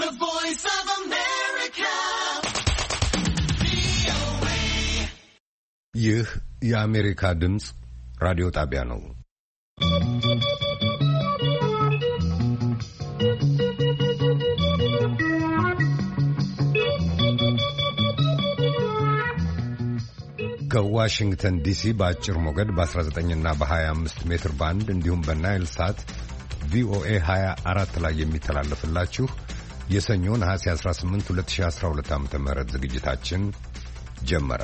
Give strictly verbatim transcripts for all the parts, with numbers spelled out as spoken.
The Voice of America. ይህ የአሜሪካ ድምፅ ራዲዮ ጣቢያ ነው። ከዋሽንግተን ዲሲ በአጭር ሞገድ በ19 እና በ25 ሜትር ባንድ እንዲሁም በናይል ሳት ቪኦኤ ሃያ አራት ላይ የሚተላለፍላችሁ የሰኞ ነሐሴ አስራ ስምንት ሁለት ሺህ አስራ ሁለት ዓ.ም ዝግጅታችን ጀመረ።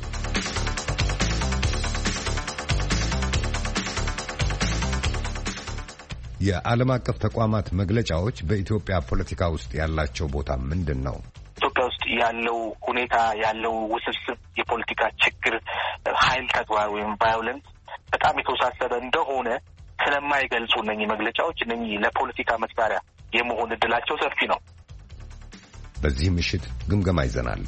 የዓለም አቀፍ ተቋማት መግለጫዎች በኢትዮጵያ ፖለቲካ ውስጥ ያላቸው ቦታ ምንድን ነው? ኢትዮጵያ ውስጥ ያለው ሁኔታ ያለው ውስብስብ የፖለቲካ ችግር ኃይል ተግባር ወይም ቫዮለንስ በጣም የተወሳሰበ እንደሆነ ስለማይገልጹ እነኚህ መግለጫዎች እነኚህ ለፖለቲካ መሳሪያ የመሆን እድላቸው ሰፊ ነው። በዚህ ምሽት ግምገማ ይዘናል።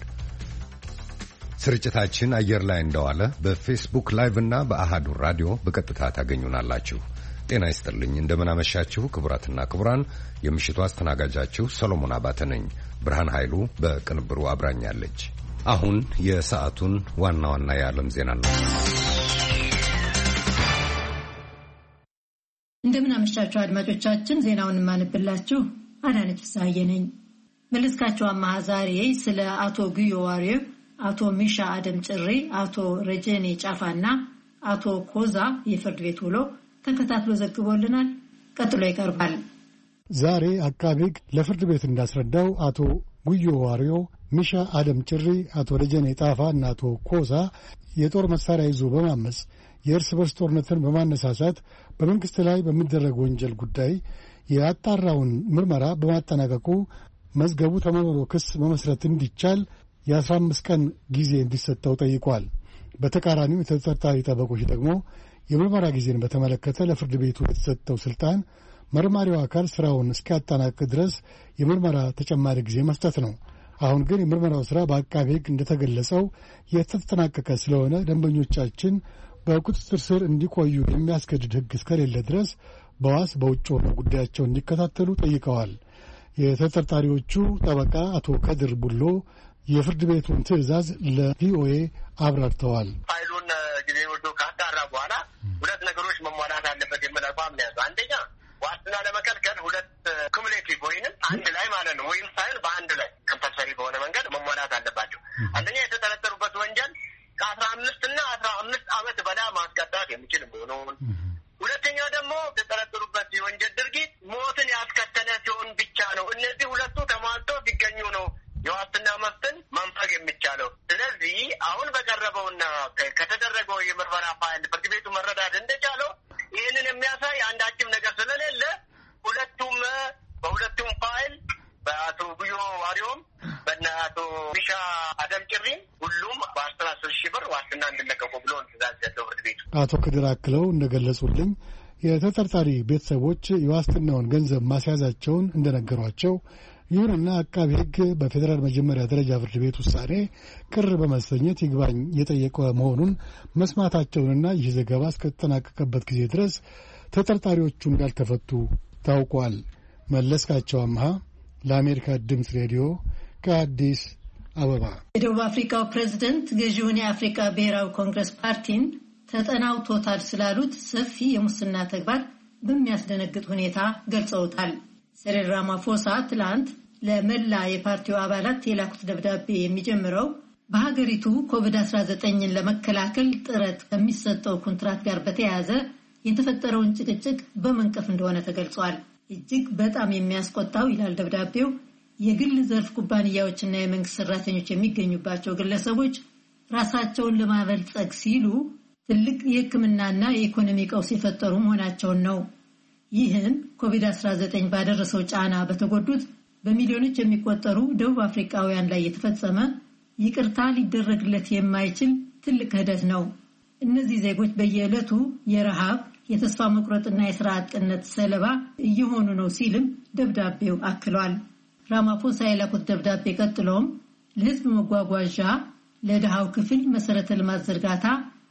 ስርጭታችን አየር ላይ እንደዋለ በፌስቡክ ላይቭ እና በአሃዱ ራዲዮ በቀጥታ ታገኙናላችሁ። ጤና ይስጥልኝ፣ እንደምን አመሻችሁ ክቡራትና ክቡራን። የምሽቱ አስተናጋጃችሁ ሰሎሞን አባተ ነኝ። ብርሃን ኃይሉ በቅንብሩ አብራኛለች። አሁን የሰዓቱን ዋና ዋና የዓለም ዜና ነው። እንደምን አመሻችሁ አድማጮቻችን። ዜናውን ማንብላችሁ አዳነች ፍስሐዬ ነኝ። መለስካቸው አማሃ ዛሬ ስለ አቶ ጉዮ ዋሪዮ፣ አቶ ሚሻ አደም ጭሪ፣ አቶ ረጀኔ ጫፋና አቶ ኮዛ የፍርድ ቤት ውሎ ተከታትሎ ዘግቦልናል። ቀጥሎ ይቀርባል። ዛሬ አቃቤ ሕግ ለፍርድ ቤት እንዳስረዳው አቶ ጉዮ ዋሪዮ፣ ሚሻ አደም ጭሪ፣ አቶ ረጀኔ ጣፋ እና አቶ ኮዛ የጦር መሳሪያ ይዞ በማመጽ የእርስ በርስ ጦርነትን በማነሳሳት በመንግስት ላይ በሚደረግ ወንጀል ጉዳይ የአጣራውን ምርመራ በማጠናቀቁ መዝገቡ ተመርምሮ ክስ መመስረት እንዲቻል የአስራ አምስት ቀን ጊዜ እንዲሰጠው ጠይቋል። በተቃራኒው የተጠርጣሪ ጠበቆች ደግሞ የምርመራ ጊዜን በተመለከተ ለፍርድ ቤቱ የተሰጠው ስልጣን መርማሪው አካል ስራውን እስኪያጠናቅቅ ድረስ የምርመራ ተጨማሪ ጊዜ መስጠት ነው። አሁን ግን የምርመራው ስራ በአቃቤ ሕግ እንደተገለጸው የተጠናቀቀ ስለሆነ ደንበኞቻችን በቁጥጥር ስር እንዲቆዩ የሚያስገድድ ሕግ እስከሌለ ድረስ በዋስ በውጭ ሆነው ጉዳያቸውን እንዲከታተሉ ጠይቀዋል። የተጠርጣሪዎቹ ጠበቃ አቶ ከድር ቡሎ የፍርድ ቤቱን ትዕዛዝ ለቪኦኤ አብራርተዋል። ፋይሉን ጊዜ ወዶ ካጣራ በኋላ ሁለት ነገሮች መሟላት አለበት የሚል አቋም ነው ያዘው። አንደኛ ዋስትና ለመከልከል ሁለት ኩሙሌቲቭ ወይንም አንድ ላይ ማለት ነው ወይም ሳይል በአንድ ላይ ኮምፐልሰሪ በሆነ መንገድ መሟላት አለባቸው። አንደኛ የተጠረጠሩበት ወንጀል ከአስራ አምስት እና አስራ አምስት ዓመት በላይ ማስቀጣት የሚችል መሆኑን፣ ሁለተኛው ደግሞ የተጠረጠሩበት የወንጀል ድርጊት ሞትን ያስከተለ ሲሆን ብቻ ነው። እነዚህ ሁለቱ ተሟልቶ ሲገኙ ነው የዋስትና መብትን መንፈግ የሚቻለው። ስለዚህ አሁን በቀረበውና ከተደረገው የምርመራ ፋይል ፍርድ ቤቱ መረዳት እንደቻለው ይህንን የሚያሳይ አንዳችም ነገር ስለሌለ ሁለቱም በሁለቱም ፋይል በአቶ ጉዮ ዋሪዮም በእነ አቶ ሚሻ አደም ጭሪም ሁሉም በአስራ ሶስት ሺህ ብር ዋስትና እንዲለቀቁ ብሎ ትዕዛዝ ሰጠው ፍርድ ቤቱ። አቶ ክድር አክለው እንደገለጹልኝ የተጠርጣሪ ቤተሰቦች የዋስትናውን ገንዘብ ማስያዛቸውን እንደነገሯቸው፣ ይሁንና አቃቤ ሕግ በፌዴራል መጀመሪያ ደረጃ ፍርድ ቤት ውሳኔ ቅር በመሰኘት ይግባኝ የጠየቀ መሆኑን መስማታቸውንና ይህ ዘገባ እስከተጠናቀቀበት ጊዜ ድረስ ተጠርጣሪዎቹ እንዳልተፈቱ ታውቋል። መለስካቸው አምሃ ለአሜሪካ ድምፅ ሬዲዮ ከአዲስ አበባ። የደቡብ አፍሪካው ፕሬዝደንት ገዢውን የአፍሪካ ብሔራዊ ኮንግረስ ፓርቲን ተጠናውቶታል ስላሉት ሰፊ የሙስና ተግባር በሚያስደነግጥ ሁኔታ ገልጸውታል። ሲሪል ራማፎሳ ትላንት ለመላ የፓርቲው አባላት የላኩት ደብዳቤ የሚጀምረው በሀገሪቱ ኮቪድ አስራ ዘጠኝን ለመከላከል ጥረት ከሚሰጠው ኮንትራት ጋር በተያያዘ የተፈጠረውን ጭቅጭቅ በመንቀፍ እንደሆነ ተገልጿል። እጅግ በጣም የሚያስቆጣው ይላል ደብዳቤው፣ የግል ዘርፍ ኩባንያዎችና የመንግስት ሰራተኞች የሚገኙባቸው ግለሰቦች ራሳቸውን ለማበልጸግ ሲሉ ትልቅ የሕክምናና የኢኮኖሚ ቀውስ የፈጠሩ መሆናቸውን ነው። ይህም ኮቪድ አስራ ዘጠኝ ባደረሰው ጫና በተጎዱት በሚሊዮኖች የሚቆጠሩ ደቡብ አፍሪካውያን ላይ የተፈጸመ ይቅርታ ሊደረግለት የማይችል ትልቅ ክህደት ነው። እነዚህ ዜጎች በየዕለቱ የረሃብ፣ የተስፋ መቁረጥና የሥራ አጥነት ሰለባ እየሆኑ ነው ሲልም ደብዳቤው አክሏል። ራማፎሳ የላኩት ደብዳቤ ቀጥሎም ለሕዝብ መጓጓዣ፣ ለድሃው ክፍል መሰረተ ልማት ዝርጋታ፣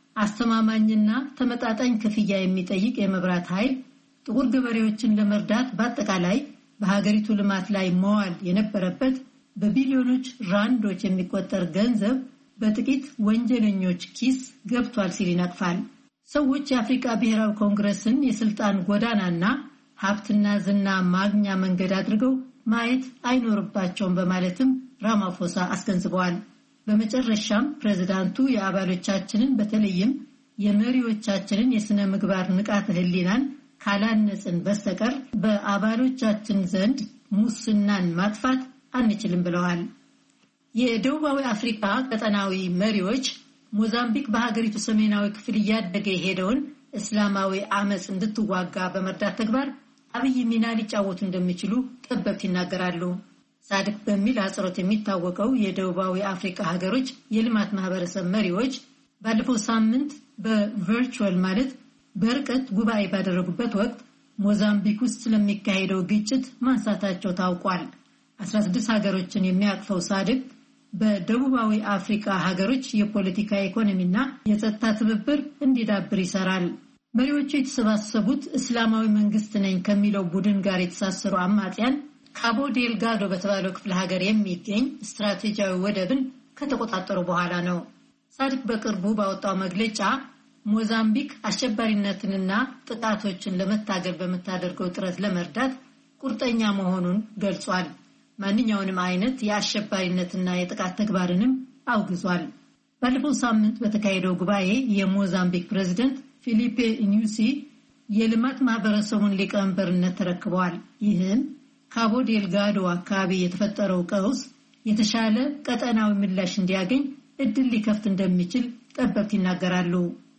አስተማማኝና ተመጣጣኝ ክፍያ የሚጠይቅ የመብራት ኃይል፣ ጥቁር ገበሬዎችን ለመርዳት በአጠቃላይ በሀገሪቱ ልማት ላይ መዋል የነበረበት በቢሊዮኖች ራንዶች የሚቆጠር ገንዘብ በጥቂት ወንጀለኞች ኪስ ገብቷል ሲል ይነቅፋል። ሰዎች የአፍሪካ ብሔራዊ ኮንግረስን የስልጣን ጎዳናና ሀብትና ዝና ማግኛ መንገድ አድርገው ማየት አይኖርባቸውም በማለትም ራማፎሳ አስገንዝበዋል። በመጨረሻም ፕሬዝዳንቱ የአባሎቻችንን በተለይም የመሪዎቻችንን የሥነ ምግባር ንቃተ ህሊናን ካላነጽን በስተቀር በአባሎቻችን ዘንድ ሙስናን ማጥፋት አንችልም ብለዋል። የደቡባዊ አፍሪካ ቀጠናዊ መሪዎች ሞዛምቢክ በሀገሪቱ ሰሜናዊ ክፍል እያደገ የሄደውን እስላማዊ አመጽ እንድትዋጋ በመርዳት ተግባር አብይ ሚና ሊጫወቱ እንደሚችሉ ጠበብት ይናገራሉ። ሳድቅ በሚል አጽሮት የሚታወቀው የደቡባዊ አፍሪካ ሀገሮች የልማት ማህበረሰብ መሪዎች ባለፈው ሳምንት በቨርቹዋል ማለት በርቀት ጉባኤ ባደረጉበት ወቅት ሞዛምቢክ ውስጥ ስለሚካሄደው ግጭት ማንሳታቸው ታውቋል። አስራ ስድስት ሀገሮችን የሚያቅፈው ሳድቅ በደቡባዊ አፍሪካ ሀገሮች የፖለቲካ ኢኮኖሚና የጸጥታ ትብብር እንዲዳብር ይሰራል። መሪዎቹ የተሰባሰቡት እስላማዊ መንግስት ነኝ ከሚለው ቡድን ጋር የተሳሰሩ አማጽያን ካቦ ዴልጋዶ በተባለው ክፍለ ሀገር የሚገኝ ስትራቴጂያዊ ወደብን ከተቆጣጠሩ በኋላ ነው። ሳድቅ በቅርቡ ባወጣው መግለጫ ሞዛምቢክ አሸባሪነትንና ጥቃቶችን ለመታገል በምታደርገው ጥረት ለመርዳት ቁርጠኛ መሆኑን ገልጿል። ማንኛውንም አይነት የአሸባሪነትና የጥቃት ተግባርንም አውግዟል። ባለፈው ሳምንት በተካሄደው ጉባኤ የሞዛምቢክ ፕሬዝዳንት ፊሊፔ ኢኒዩሲ የልማት ማህበረሰቡን ሊቀመንበርነት ተረክበዋል። ይህም ካቦ ዴልጋዶ አካባቢ የተፈጠረው ቀውስ የተሻለ ቀጠናዊ ምላሽ እንዲያገኝ እድል ሊከፍት እንደሚችል ጠበብት ይናገራሉ።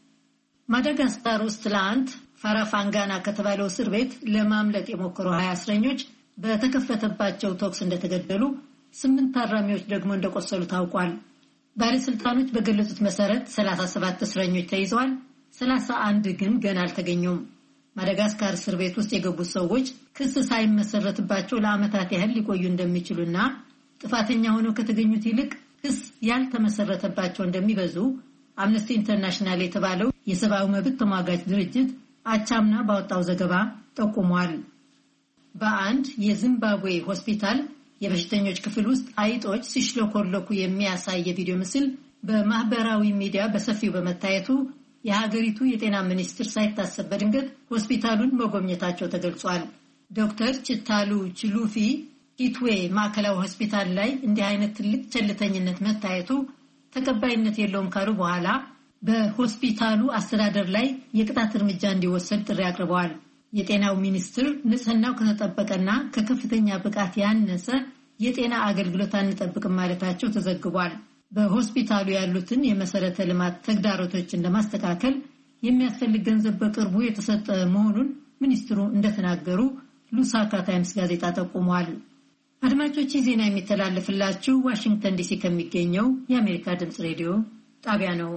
ማዳጋስካር ውስጥ ትላንት ፋራፋንጋና ከተባለው እስር ቤት ለማምለጥ የሞከሩ ሀያ እስረኞች በተከፈተባቸው ተኩስ እንደተገደሉ፣ ስምንት ታራሚዎች ደግሞ እንደቆሰሉ ታውቋል። ባለስልጣኖች በገለጹት መሰረት ሰላሳ ሰባት እስረኞች ተይዘዋል። ሰላሳ አንድ ግን ገና አልተገኙም። ማዳጋስካር እስር ቤት ውስጥ የገቡት ሰዎች ክስ ሳይመሰረትባቸው ለዓመታት ያህል ሊቆዩ እንደሚችሉና ጥፋተኛ ሆነው ከተገኙት ይልቅ ክስ ያልተመሰረተባቸው እንደሚበዙ አምነስቲ ኢንተርናሽናል የተባለው የሰብአዊ መብት ተሟጋች ድርጅት አቻምና ባወጣው ዘገባ ጠቁሟል። በአንድ የዚምባብዌ ሆስፒታል የበሽተኞች ክፍል ውስጥ አይጦች ሲሽለኮለኩ የሚያሳይ የቪዲዮ ምስል በማህበራዊ ሚዲያ በሰፊው በመታየቱ የሀገሪቱ የጤና ሚኒስትር ሳይታሰብ በድንገት ሆስፒታሉን መጎብኘታቸው ተገልጿል። ዶክተር ቺታሉ ቺሉፊ ኪትዌ ማዕከላዊ ሆስፒታል ላይ እንዲህ አይነት ትልቅ ቸልተኝነት መታየቱ ተቀባይነት የለውም ካሉ በኋላ በሆስፒታሉ አስተዳደር ላይ የቅጣት እርምጃ እንዲወሰድ ጥሪ አቅርበዋል። የጤናው ሚኒስትር ንጽህናው ከተጠበቀና ከከፍተኛ ብቃት ያነሰ የጤና አገልግሎት አንጠብቅም ማለታቸው ተዘግቧል። በሆስፒታሉ ያሉትን የመሰረተ ልማት ተግዳሮቶችን ለማስተካከል የሚያስፈልግ ገንዘብ በቅርቡ የተሰጠ መሆኑን ሚኒስትሩ እንደተናገሩ ሉሳካ ታይምስ ጋዜጣ ጠቁሟል። አድማጮች ዜና የሚተላለፍላችሁ ዋሽንግተን ዲሲ ከሚገኘው የአሜሪካ ድምጽ ሬዲዮ ጣቢያ ነው።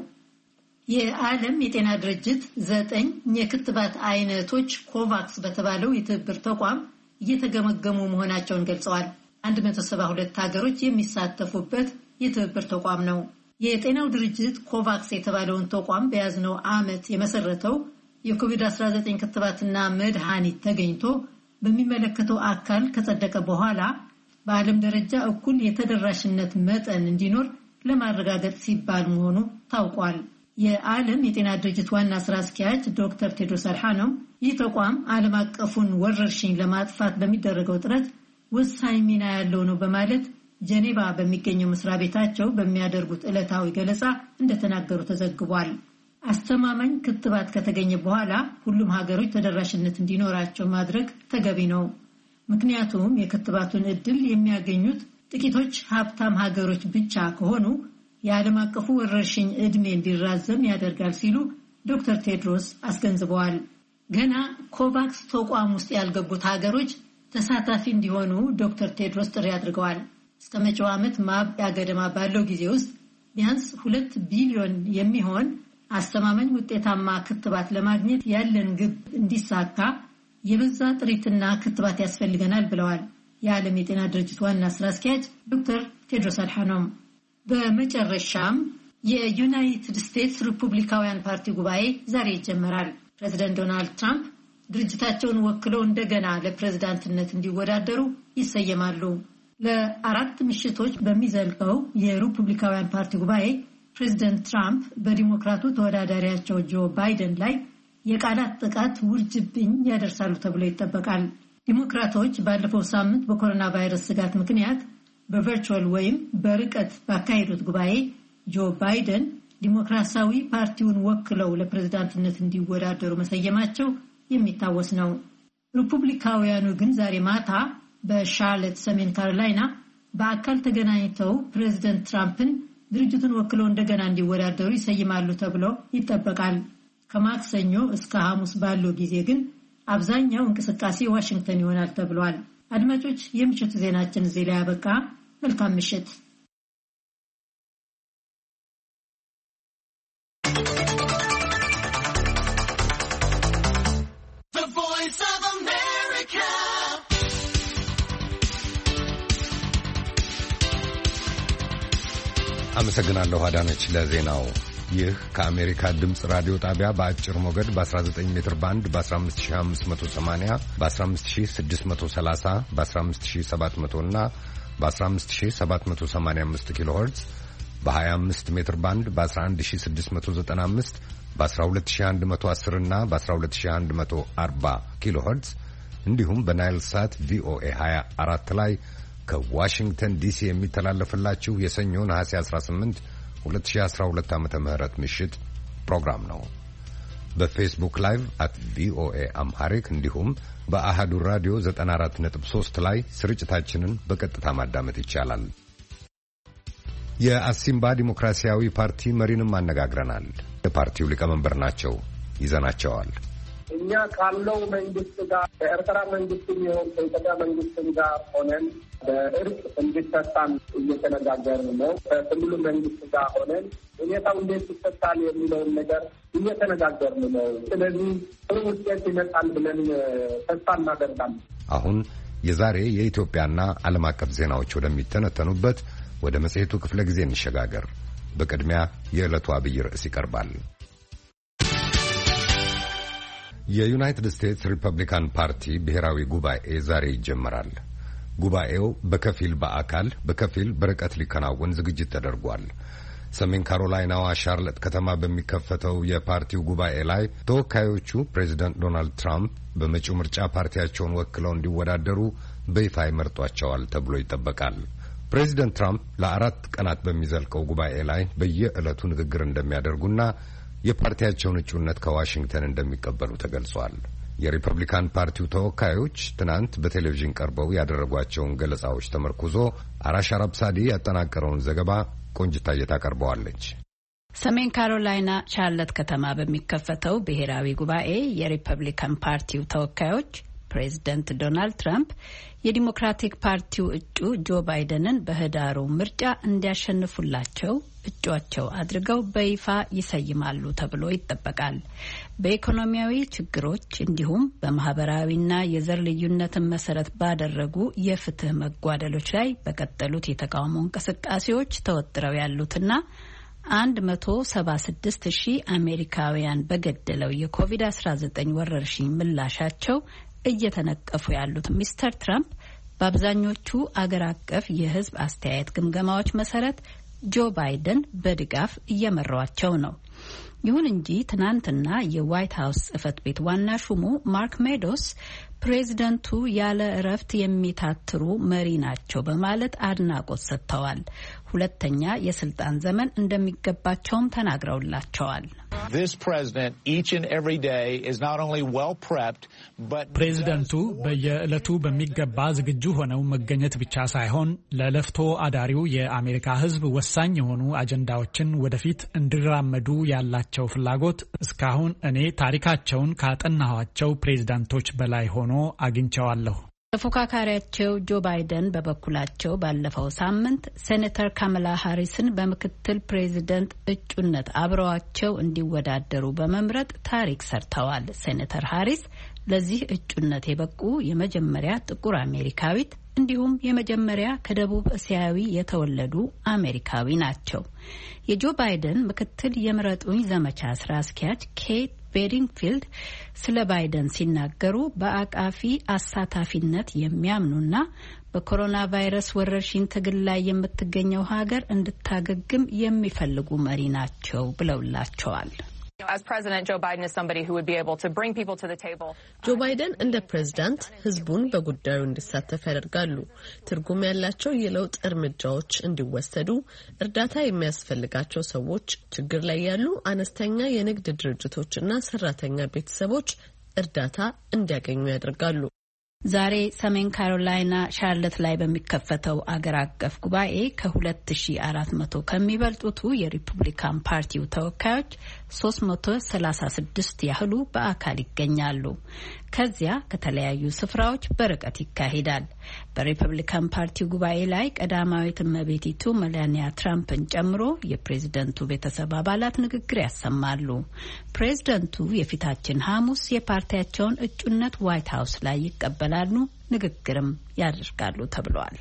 የዓለም የጤና ድርጅት ዘጠኝ የክትባት አይነቶች ኮቫክስ በተባለው የትብብር ተቋም እየተገመገሙ መሆናቸውን ገልጸዋል። መቶ ሰባ ሁለት ሀገሮች የሚሳተፉበት የትብብር ተቋም ነው። የጤናው ድርጅት ኮቫክስ የተባለውን ተቋም በያዝነው ዓመት የመሰረተው የኮቪድ አስራ ዘጠኝ ክትባትና መድኃኒት ተገኝቶ በሚመለከተው አካል ከጸደቀ በኋላ በዓለም ደረጃ እኩል የተደራሽነት መጠን እንዲኖር ለማረጋገጥ ሲባል መሆኑ ታውቋል። የዓለም የጤና ድርጅት ዋና ስራ አስኪያጅ ዶክተር ቴድሮስ አድሓኖም ይህ ተቋም ዓለም አቀፉን ወረርሽኝ ለማጥፋት በሚደረገው ጥረት ወሳኝ ሚና ያለው ነው በማለት ጀኔቫ በሚገኘው መስሪያ ቤታቸው በሚያደርጉት ዕለታዊ ገለጻ እንደተናገሩ ተዘግቧል። አስተማማኝ ክትባት ከተገኘ በኋላ ሁሉም ሀገሮች ተደራሽነት እንዲኖራቸው ማድረግ ተገቢ ነው። ምክንያቱም የክትባቱን ዕድል የሚያገኙት ጥቂቶች ሀብታም ሀገሮች ብቻ ከሆኑ የዓለም አቀፉ ወረርሽኝ ዕድሜ እንዲራዘም ያደርጋል ሲሉ ዶክተር ቴድሮስ አስገንዝበዋል። ገና ኮቫክስ ተቋም ውስጥ ያልገቡት ሀገሮች ተሳታፊ እንዲሆኑ ዶክተር ቴድሮስ ጥሪ አድርገዋል። እስከ መጪው ዓመት ማብቂያ ገደማ ባለው ጊዜ ውስጥ ቢያንስ ሁለት ቢሊዮን የሚሆን አስተማማኝ ውጤታማ ክትባት ለማግኘት ያለን ግብ እንዲሳካ የበዛ ጥሪትና ክትባት ያስፈልገናል ብለዋል የዓለም የጤና ድርጅት ዋና ስራ አስኪያጅ ዶክተር ቴድሮስ አድሓኖም። በመጨረሻም የዩናይትድ ስቴትስ ሪፑብሊካውያን ፓርቲ ጉባኤ ዛሬ ይጀመራል። ፕሬዚደንት ዶናልድ ትራምፕ ድርጅታቸውን ወክለው እንደገና ለፕሬዝዳንትነት እንዲወዳደሩ ይሰየማሉ። ለአራት ምሽቶች በሚዘልቀው የሪፐብሊካውያን ፓርቲ ጉባኤ ፕሬዚደንት ትራምፕ በዲሞክራቱ ተወዳዳሪያቸው ጆ ባይደን ላይ የቃላት ጥቃት ውርጅብኝ ያደርሳሉ ተብሎ ይጠበቃል። ዲሞክራቶች ባለፈው ሳምንት በኮሮና ቫይረስ ስጋት ምክንያት በቨርቹዋል ወይም በርቀት ባካሄዱት ጉባኤ ጆ ባይደን ዲሞክራሲያዊ ፓርቲውን ወክለው ለፕሬዝዳንትነት እንዲወዳደሩ መሰየማቸው የሚታወስ ነው። ሪፐብሊካውያኑ ግን ዛሬ ማታ በሻርለት ሰሜን ካሮላይና በአካል ተገናኝተው ፕሬዚደንት ትራምፕን ድርጅቱን ወክለው እንደገና እንዲወዳደሩ ይሰይማሉ ተብሎ ይጠበቃል። ከማክሰኞ እስከ ሐሙስ ባለው ጊዜ ግን አብዛኛው እንቅስቃሴ ዋሽንግተን ይሆናል ተብሏል። አድማጮች፣ የምሽቱ ዜናችን እዚህ ላይ ያበቃ። መልካም ምሽት። አመሰግናለሁ አዳነች ለዜናው። ይህ ከአሜሪካ ድምፅ ራዲዮ ጣቢያ በአጭር ሞገድ በ19 ሜትር ባንድ በ15580 በ15630 በ15700 እና በ15785 ኪሎ ሄርትዝ በ25 ሜትር ባንድ በ11695 በ12110 እና በ12140 ኪሎ ሄርትዝ እንዲሁም በናይል ሳት ቪኦኤ ሃያ አራት ላይ ከዋሽንግተን ዲሲ የሚተላለፍላችሁ የሰኞ ነሐሴ አስራ ስምንት ሁለት ሺህ አስራ ሁለት ዓመተ ምህረት ምሽት ፕሮግራም ነው። በፌስቡክ ላይቭ አት ቪኦኤ አምሃሪክ እንዲሁም በአሃዱ ራዲዮ ዘጠና አራት ነጥብ ሶስት ላይ ስርጭታችንን በቀጥታ ማዳመጥ ይቻላል። የአሲምባ ዲሞክራሲያዊ ፓርቲ መሪንም አነጋግረናል። የፓርቲው ሊቀመንበር ናቸው። ይዘናቸዋል። እኛ ካለው መንግስት ጋር ከኤርትራ መንግስትም ይሁን ከኢትዮጵያ መንግስትም ጋር ሆነን በእርቅ እንዲፈታም እየተነጋገርን ነው። ከክልሉ መንግስት ጋር ሆነን ሁኔታው እንዴት ይፈታል የሚለውን ነገር እየተነጋገርን ነው። ስለዚህ ጥሩ ውጤት ይመጣል ብለን ተስፋ እናደርጋለን። አሁን የዛሬ የኢትዮጵያና ዓለም አቀፍ ዜናዎች ወደሚተነተኑበት ወደ መጽሔቱ ክፍለ ጊዜ እንሸጋገር። በቅድሚያ የዕለቱ አብይ ርዕስ ይቀርባል። የዩናይትድ ስቴትስ ሪፐብሊካን ፓርቲ ብሔራዊ ጉባኤ ዛሬ ይጀመራል። ጉባኤው በከፊል በአካል በከፊል በርቀት ሊከናወን ዝግጅት ተደርጓል። ሰሜን ካሮላይናዋ ሻርለት ከተማ በሚከፈተው የፓርቲው ጉባኤ ላይ ተወካዮቹ ፕሬዚደንት ዶናልድ ትራምፕ በመጪው ምርጫ ፓርቲያቸውን ወክለው እንዲወዳደሩ በይፋ ይመርጧቸዋል ተብሎ ይጠበቃል። ፕሬዚደንት ትራምፕ ለአራት ቀናት በሚዘልቀው ጉባኤ ላይ በየዕለቱ ንግግር እንደሚያደርጉና የፓርቲያቸውን እጩነት ከዋሽንግተን እንደሚቀበሉ ተገልጿል። የሪፐብሊካን ፓርቲው ተወካዮች ትናንት በቴሌቪዥን ቀርበው ያደረጓቸውን ገለጻዎች ተመርኩዞ አራሽ አራብሳዲ ያጠናቀረውን ዘገባ ቆንጅታዬ ታቀርበዋለች። ሰሜን ካሮላይና ሻርለት ከተማ በሚከፈተው ብሔራዊ ጉባኤ የሪፐብሊካን ፓርቲው ተወካዮች ፕሬዚደንት ዶናልድ ትራምፕ የዲሞክራቲክ ፓርቲው እጩ ጆ ባይደንን በህዳሩ ምርጫ እንዲያሸንፉላቸው እጩአቸው አድርገው በይፋ ይሰይማሉ ተብሎ ይጠበቃል። በኢኮኖሚያዊ ችግሮች እንዲሁም በማህበራዊና የዘር ልዩነትን መሰረት ባደረጉ የፍትህ መጓደሎች ላይ በቀጠሉት የተቃውሞ እንቅስቃሴዎች ተወጥረው ያሉትና አንድ መቶ ሰባ ስድስት ሺህ አሜሪካውያን በገደለው የኮቪድ አስራ ዘጠኝ ወረርሽኝ ምላሻቸው እየተነቀፉ ያሉት ሚስተር ትራምፕ በአብዛኞቹ አገር አቀፍ የህዝብ አስተያየት ግምገማዎች መሰረት ጆ ባይደን በድጋፍ እየመሯቸው ነው። ይሁን እንጂ ትናንትና የዋይት ሀውስ ጽህፈት ቤት ዋና ሹሙ ማርክ ሜዶስ ፕሬዚደንቱ ያለ እረፍት የሚታትሩ መሪ ናቸው በማለት አድናቆት ሰጥተዋል። ሁለተኛ የስልጣን ዘመን እንደሚገባቸውም ተናግረውላቸዋል። ፕሬዚደንቱ በየዕለቱ በሚገባ ዝግጁ ሆነው መገኘት ብቻ ሳይሆን ለለፍቶ አዳሪው የአሜሪካ ሕዝብ ወሳኝ የሆኑ አጀንዳዎችን ወደፊት እንዲራመዱ ያላቸው ፍላጎት እስካሁን እኔ ታሪካቸውን ካጠናኋቸው ፕሬዚዳንቶች በላይ ሆኖ አግኝቸዋለሁ። ተፎካካሪያቸው ጆ ባይደን በበኩላቸው ባለፈው ሳምንት ሴኔተር ካማላ ሃሪስን በምክትል ፕሬዚደንት እጩነት አብረዋቸው እንዲወዳደሩ በመምረጥ ታሪክ ሰርተዋል። ሴኔተር ሃሪስ ለዚህ እጩነት የበቁ የመጀመሪያ ጥቁር አሜሪካዊት እንዲሁም የመጀመሪያ ከደቡብ እስያዊ የተወለዱ አሜሪካዊ ናቸው። የጆ ባይደን ምክትል የምረጡኝ ዘመቻ ስራ አስኪያጅ ኬት ቤዲንግፊልድ ስለ ባይደን ሲናገሩ በአቃፊ አሳታፊነት የሚያምኑና በኮሮና ቫይረስ ወረርሽኝ ትግል ላይ የምትገኘው ሀገር እንድታገግም የሚፈልጉ መሪ ናቸው ብለውላቸዋል። As President Joe Biden is somebody who would be able to bring people to the table. Joe Biden እንደ ፕሬዝዳንት ህዝቡን በጉዳዩ እንዲሳተፍ ያደርጋሉ። ትርጉም ያላቸው የለውጥ እርምጃዎች እንዲወሰዱ፣ እርዳታ የሚያስፈልጋቸው ሰዎች፣ ችግር ላይ ያሉ አነስተኛ የንግድ ድርጅቶችና ሰራተኛ ቤተሰቦች እርዳታ እንዲያገኙ ያደርጋሉ። ዛሬ ሰሜን ካሮላይና ሻርለት ላይ በሚከፈተው አገር አቀፍ ጉባኤ ከሁለት ሺህ አራት መቶ ከሚበልጡት የሪፐብሊካን ፓርቲው ተወካዮች ሶስት መቶ ሰላሳ ስድስት ያህሉ በአካል ይገኛሉ። ከዚያ ከተለያዩ ስፍራዎች በርቀት ይካሄዳል። በሪፐብሊካን ፓርቲው ጉባኤ ላይ ቀዳማዊት እመቤቲቱ ሜላኒያ ትራምፕን ጨምሮ የፕሬዝደንቱ ቤተሰብ አባላት ንግግር ያሰማሉ። ፕሬዝደንቱ የፊታችን ሐሙስ የፓርቲያቸውን እጩነት ዋይት ሀውስ ላይ ይቀበላሉ፣ ንግግርም ያደርጋሉ ተብሏል።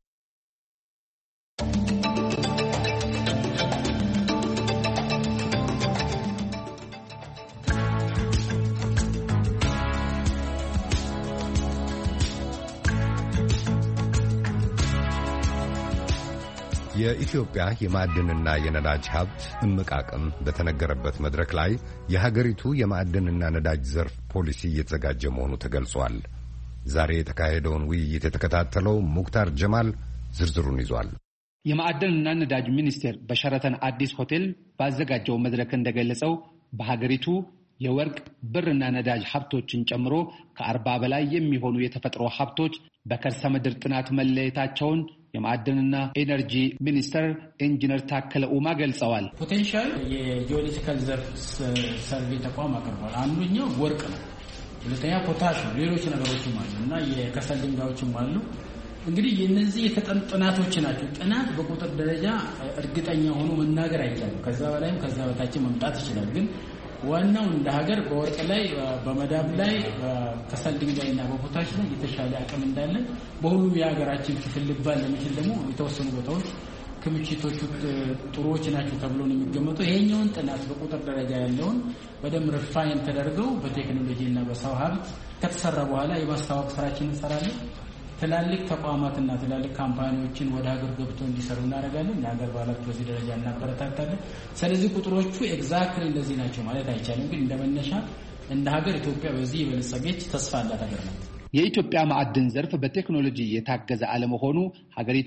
የኢትዮጵያ የማዕድንና የነዳጅ ሀብት እምቅ አቅም በተነገረበት መድረክ ላይ የሀገሪቱ የማዕድንና ነዳጅ ዘርፍ ፖሊሲ እየተዘጋጀ መሆኑ ተገልጿል። ዛሬ የተካሄደውን ውይይት የተከታተለው ሙክታር ጀማል ዝርዝሩን ይዟል። የማዕድንና ነዳጅ ሚኒስቴር በሸራተን አዲስ ሆቴል ባዘጋጀው መድረክ እንደገለጸው በሀገሪቱ የወርቅ ብርና ነዳጅ ሀብቶችን ጨምሮ ከአርባ በላይ የሚሆኑ የተፈጥሮ ሀብቶች በከርሰ ምድር ጥናት መለየታቸውን የማዕድንና ኤነርጂ ሚኒስተር ኢንጂነር ታከለ ኡማ ገልጸዋል። ፖቴንሻል የጂኦሎጂካል ዘርፍ ሰርቬይ ተቋም አቅርቧል። አንደኛው ወርቅ ነው፣ ሁለተኛ ፖታሽ ነው፣ ሌሎች ነገሮችም አሉ እና የከሰል ድንጋዮችም አሉ። እንግዲህ የነዚህ የተጠኑ ጥናቶች ናቸው። ጥናት በቁጥር ደረጃ እርግጠኛ ሆኖ መናገር አይቻልም። ከዛ በላይም ከዛ በታች መምጣት ይችላል። ግን ዋናው እንደ ሀገር በወርቅ ላይ በመዳብ ላይ በከሰል ድንጋይና በፖታሽ ላይ የተሻለ አቅም እንዳለ በሁሉም የሀገራችን ክፍል ልባል ለሚችል ደግሞ የተወሰኑ ቦታዎች ክምችቶቹ ጥሩዎች ናቸው ተብሎ ነው የሚገመተው። ይሄኛውን ጥናት በቁጥር ደረጃ ያለውን በደም ሪፋይን ተደርገው በቴክኖሎጂና በሰው ሀብት ከተሰራ በኋላ የማስታወቅ ስራችን እንሰራለን። ትላልቅ ተቋማትና ትላልቅ ካምፓኒዎችን ወደ ሀገር ገብተው እንዲሰሩ እናደርጋለን። የሀገር ባለሀብት በዚህ ደረጃ እናበረታታለን። ስለዚህ ቁጥሮቹ ኤግዛክትሊ እንደዚህ ናቸው ማለት አይቻልም። ግን እንደመነሻ እንደ ሀገር ኢትዮጵያ በዚህ የበለጸገች ተስፋ ያላት ሀገር ናት። የኢትዮጵያ ማዕድን ዘርፍ በቴክኖሎጂ የታገዘ አለመሆኑ ሀገሪቱ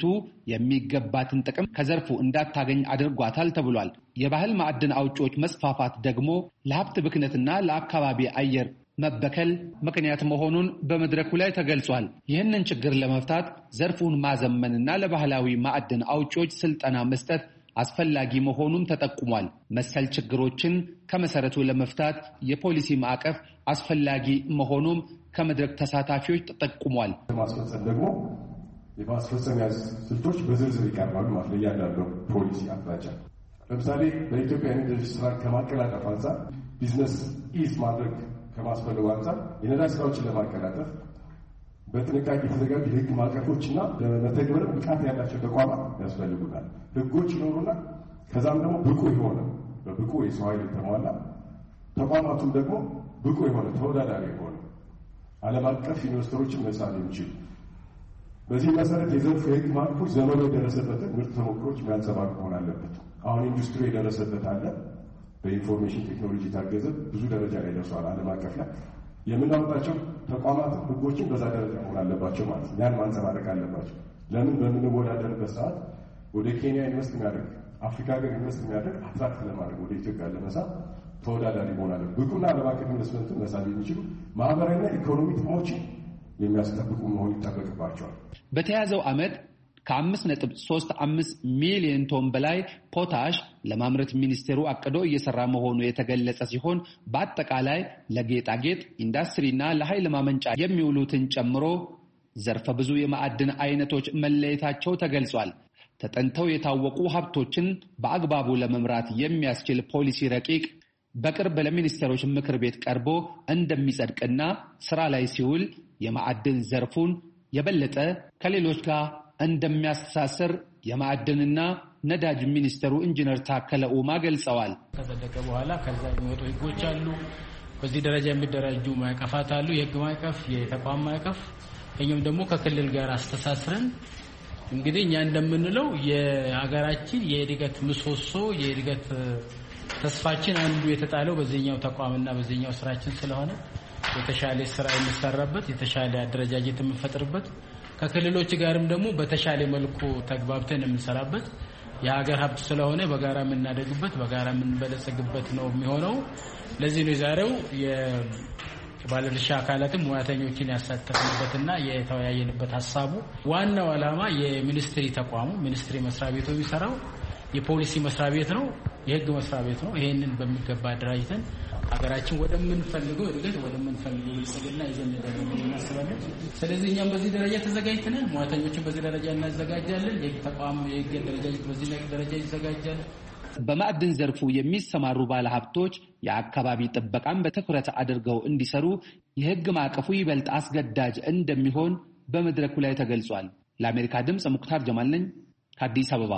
የሚገባትን ጥቅም ከዘርፉ እንዳታገኝ አድርጓታል ተብሏል። የባህል ማዕድን አውጪዎች መስፋፋት ደግሞ ለሀብት ብክነትና ለአካባቢ አየር መበከል ምክንያት መሆኑን በመድረኩ ላይ ተገልጿል። ይህንን ችግር ለመፍታት ዘርፉን ማዘመንና ለባህላዊ ማዕድን አውጪዎች ስልጠና መስጠት አስፈላጊ መሆኑን ተጠቁሟል። መሰል ችግሮችን ከመሰረቱ ለመፍታት የፖሊሲ ማዕቀፍ አስፈላጊ መሆኑም ከመድረክ ተሳታፊዎች ተጠቁሟል። ማስፈጸም ደግሞ የማስፈጸሚያ ስልቶች በዝርዝር ይቀርባሉ ማለት ነው። እያንዳንዱ ፖሊሲ አቅጣጫ ለምሳሌ በኢትዮጵያ ኢንዱስትሪ ስራ ከማቀላጠፍ አንጻር ቢዝነስ ኢዝ ማድረግ ከማስፈለጉ አንጻር የነዳጅ ስራዎችን ለማቀላጠፍ በጥንቃቄ የተዘጋጁ የህግ ማዕቀፎችና ለመተግበር ብቃት ያላቸው ተቋማት ያስፈልጉናል። ህጎች ይኖሩና ከዛም ደግሞ ብቁ የሆነ በብቁ የሰው ኃይል የተሟላ ተቋማቱም ደግሞ ብቁ የሆነ ተወዳዳሪ የሆነ ዓለም አቀፍ ኢንቨስተሮችን መሳብ የሚችሉ በዚህ መሰረት የዘርፉ የህግ ማዕቀፎች ዘመኑ የደረሰበትን ምርጥ ተሞክሮች የሚያንጸባርቅ መሆን አለበት። አሁን ኢንዱስትሪ የደረሰበት አለ። በኢንፎርሜሽን ቴክኖሎጂ ታገዘ ብዙ ደረጃ ላይ ደርሷል። ዓለም አቀፍ ላይ የምናወጣቸው ተቋማት ህጎችን በዛ ደረጃ መሆን አለባቸው ማለት ነው። ያን ማንጸባረቅ አለባቸው። ለምን በምንወዳደርበት ሰዓት ወደ ኬንያ ኢንቨስት የሚያደርግ አፍሪካ ሀገር ኢንቨስት የሚያደርግ አትራክት ለማድረግ ወደ ኢትዮጵያ ለመሳብ ተወዳዳሪ መሆን አለ። ብቁና ዓለም አቀፍ ኢንቨስትመንትን መሳብ የሚችሉ ማህበራዊና ኢኮኖሚ ጥቅሞችን የሚያስጠብቁ መሆን ይጠበቅባቸዋል። በተያዘው ዓመት ከአምስት ነጥብ ሶስት አምስት ሚሊዮን ቶን በላይ ፖታሽ ለማምረት ሚኒስቴሩ አቅዶ እየሰራ መሆኑ የተገለጸ ሲሆን በአጠቃላይ ለጌጣጌጥ ኢንዱስትሪና ለኃይል ማመንጫ የሚውሉትን ጨምሮ ዘርፈ ብዙ የማዕድን አይነቶች መለየታቸው ተገልጿል። ተጠንተው የታወቁ ሀብቶችን በአግባቡ ለመምራት የሚያስችል ፖሊሲ ረቂቅ በቅርብ ለሚኒስቴሮች ምክር ቤት ቀርቦ እንደሚጸድቅና ስራ ላይ ሲውል የማዕድን ዘርፉን የበለጠ ከሌሎች ጋር እንደሚያስተሳስር የማዕድንና ነዳጅ ሚኒስተሩ ኢንጂነር ታከለ ኡማ ገልጸዋል። ከጸደቀ በኋላ ከዛ የሚወጡ ህጎች አሉ። በዚህ ደረጃ የሚደራጁ ማዕቀፋት አሉ። የህግ ማዕቀፍ፣ የተቋም ማዕቀፍ። እኛም ደግሞ ከክልል ጋር አስተሳስረን እንግዲህ እኛ እንደምንለው የሀገራችን የእድገት ምሰሶ የእድገት ተስፋችን አንዱ የተጣለው በዚህኛው ተቋምና በዚህኛው ስራችን ስለሆነ የተሻለ ስራ የሚሰራበት የተሻለ አደረጃጀት የምንፈጥርበት ከክልሎች ጋርም ደግሞ በተሻለ መልኩ ተግባብተን የምንሰራበት የሀገር ሀብት ስለሆነ በጋራ የምናደግበት በጋራ የምንበለጽግበት ነው የሚሆነው። ለዚህ ነው ዛሬው የባለድርሻ አካላትም ሙያተኞችን ያሳተፍንበትና የተወያየንበት ሀሳቡ ዋናው ዓላማ የሚኒስትሪ ተቋሙ ሚኒስትሪ መስሪያ ቤቱ የሚሰራው የፖሊሲ መስሪያ ቤት ነው፣ የህግ መስሪያ ቤት ነው። ይሄንን በሚገባ አደራጅተን ሀገራችን ወደምንፈልገው እድገት ወደምንፈልገው ብልጽግና ይዘን እናስባለን። ስለዚህ እኛም በዚህ ደረጃ ተዘጋጅተናል። ሙያተኞችን በዚህ ደረጃ እናዘጋጃለን። የህግ ተቋም የህግ ደረጃዎች በዚህ ደረጃ ይዘጋጃል። በማዕድን ዘርፉ የሚሰማሩ ባለሀብቶች የአካባቢ ጥበቃን በትኩረት አድርገው እንዲሰሩ የህግ ማዕቀፉ ይበልጥ አስገዳጅ እንደሚሆን በመድረኩ ላይ ተገልጿል። ለአሜሪካ ድምጽ ሙክታር ጀማል ነኝ ከአዲስ አበባ።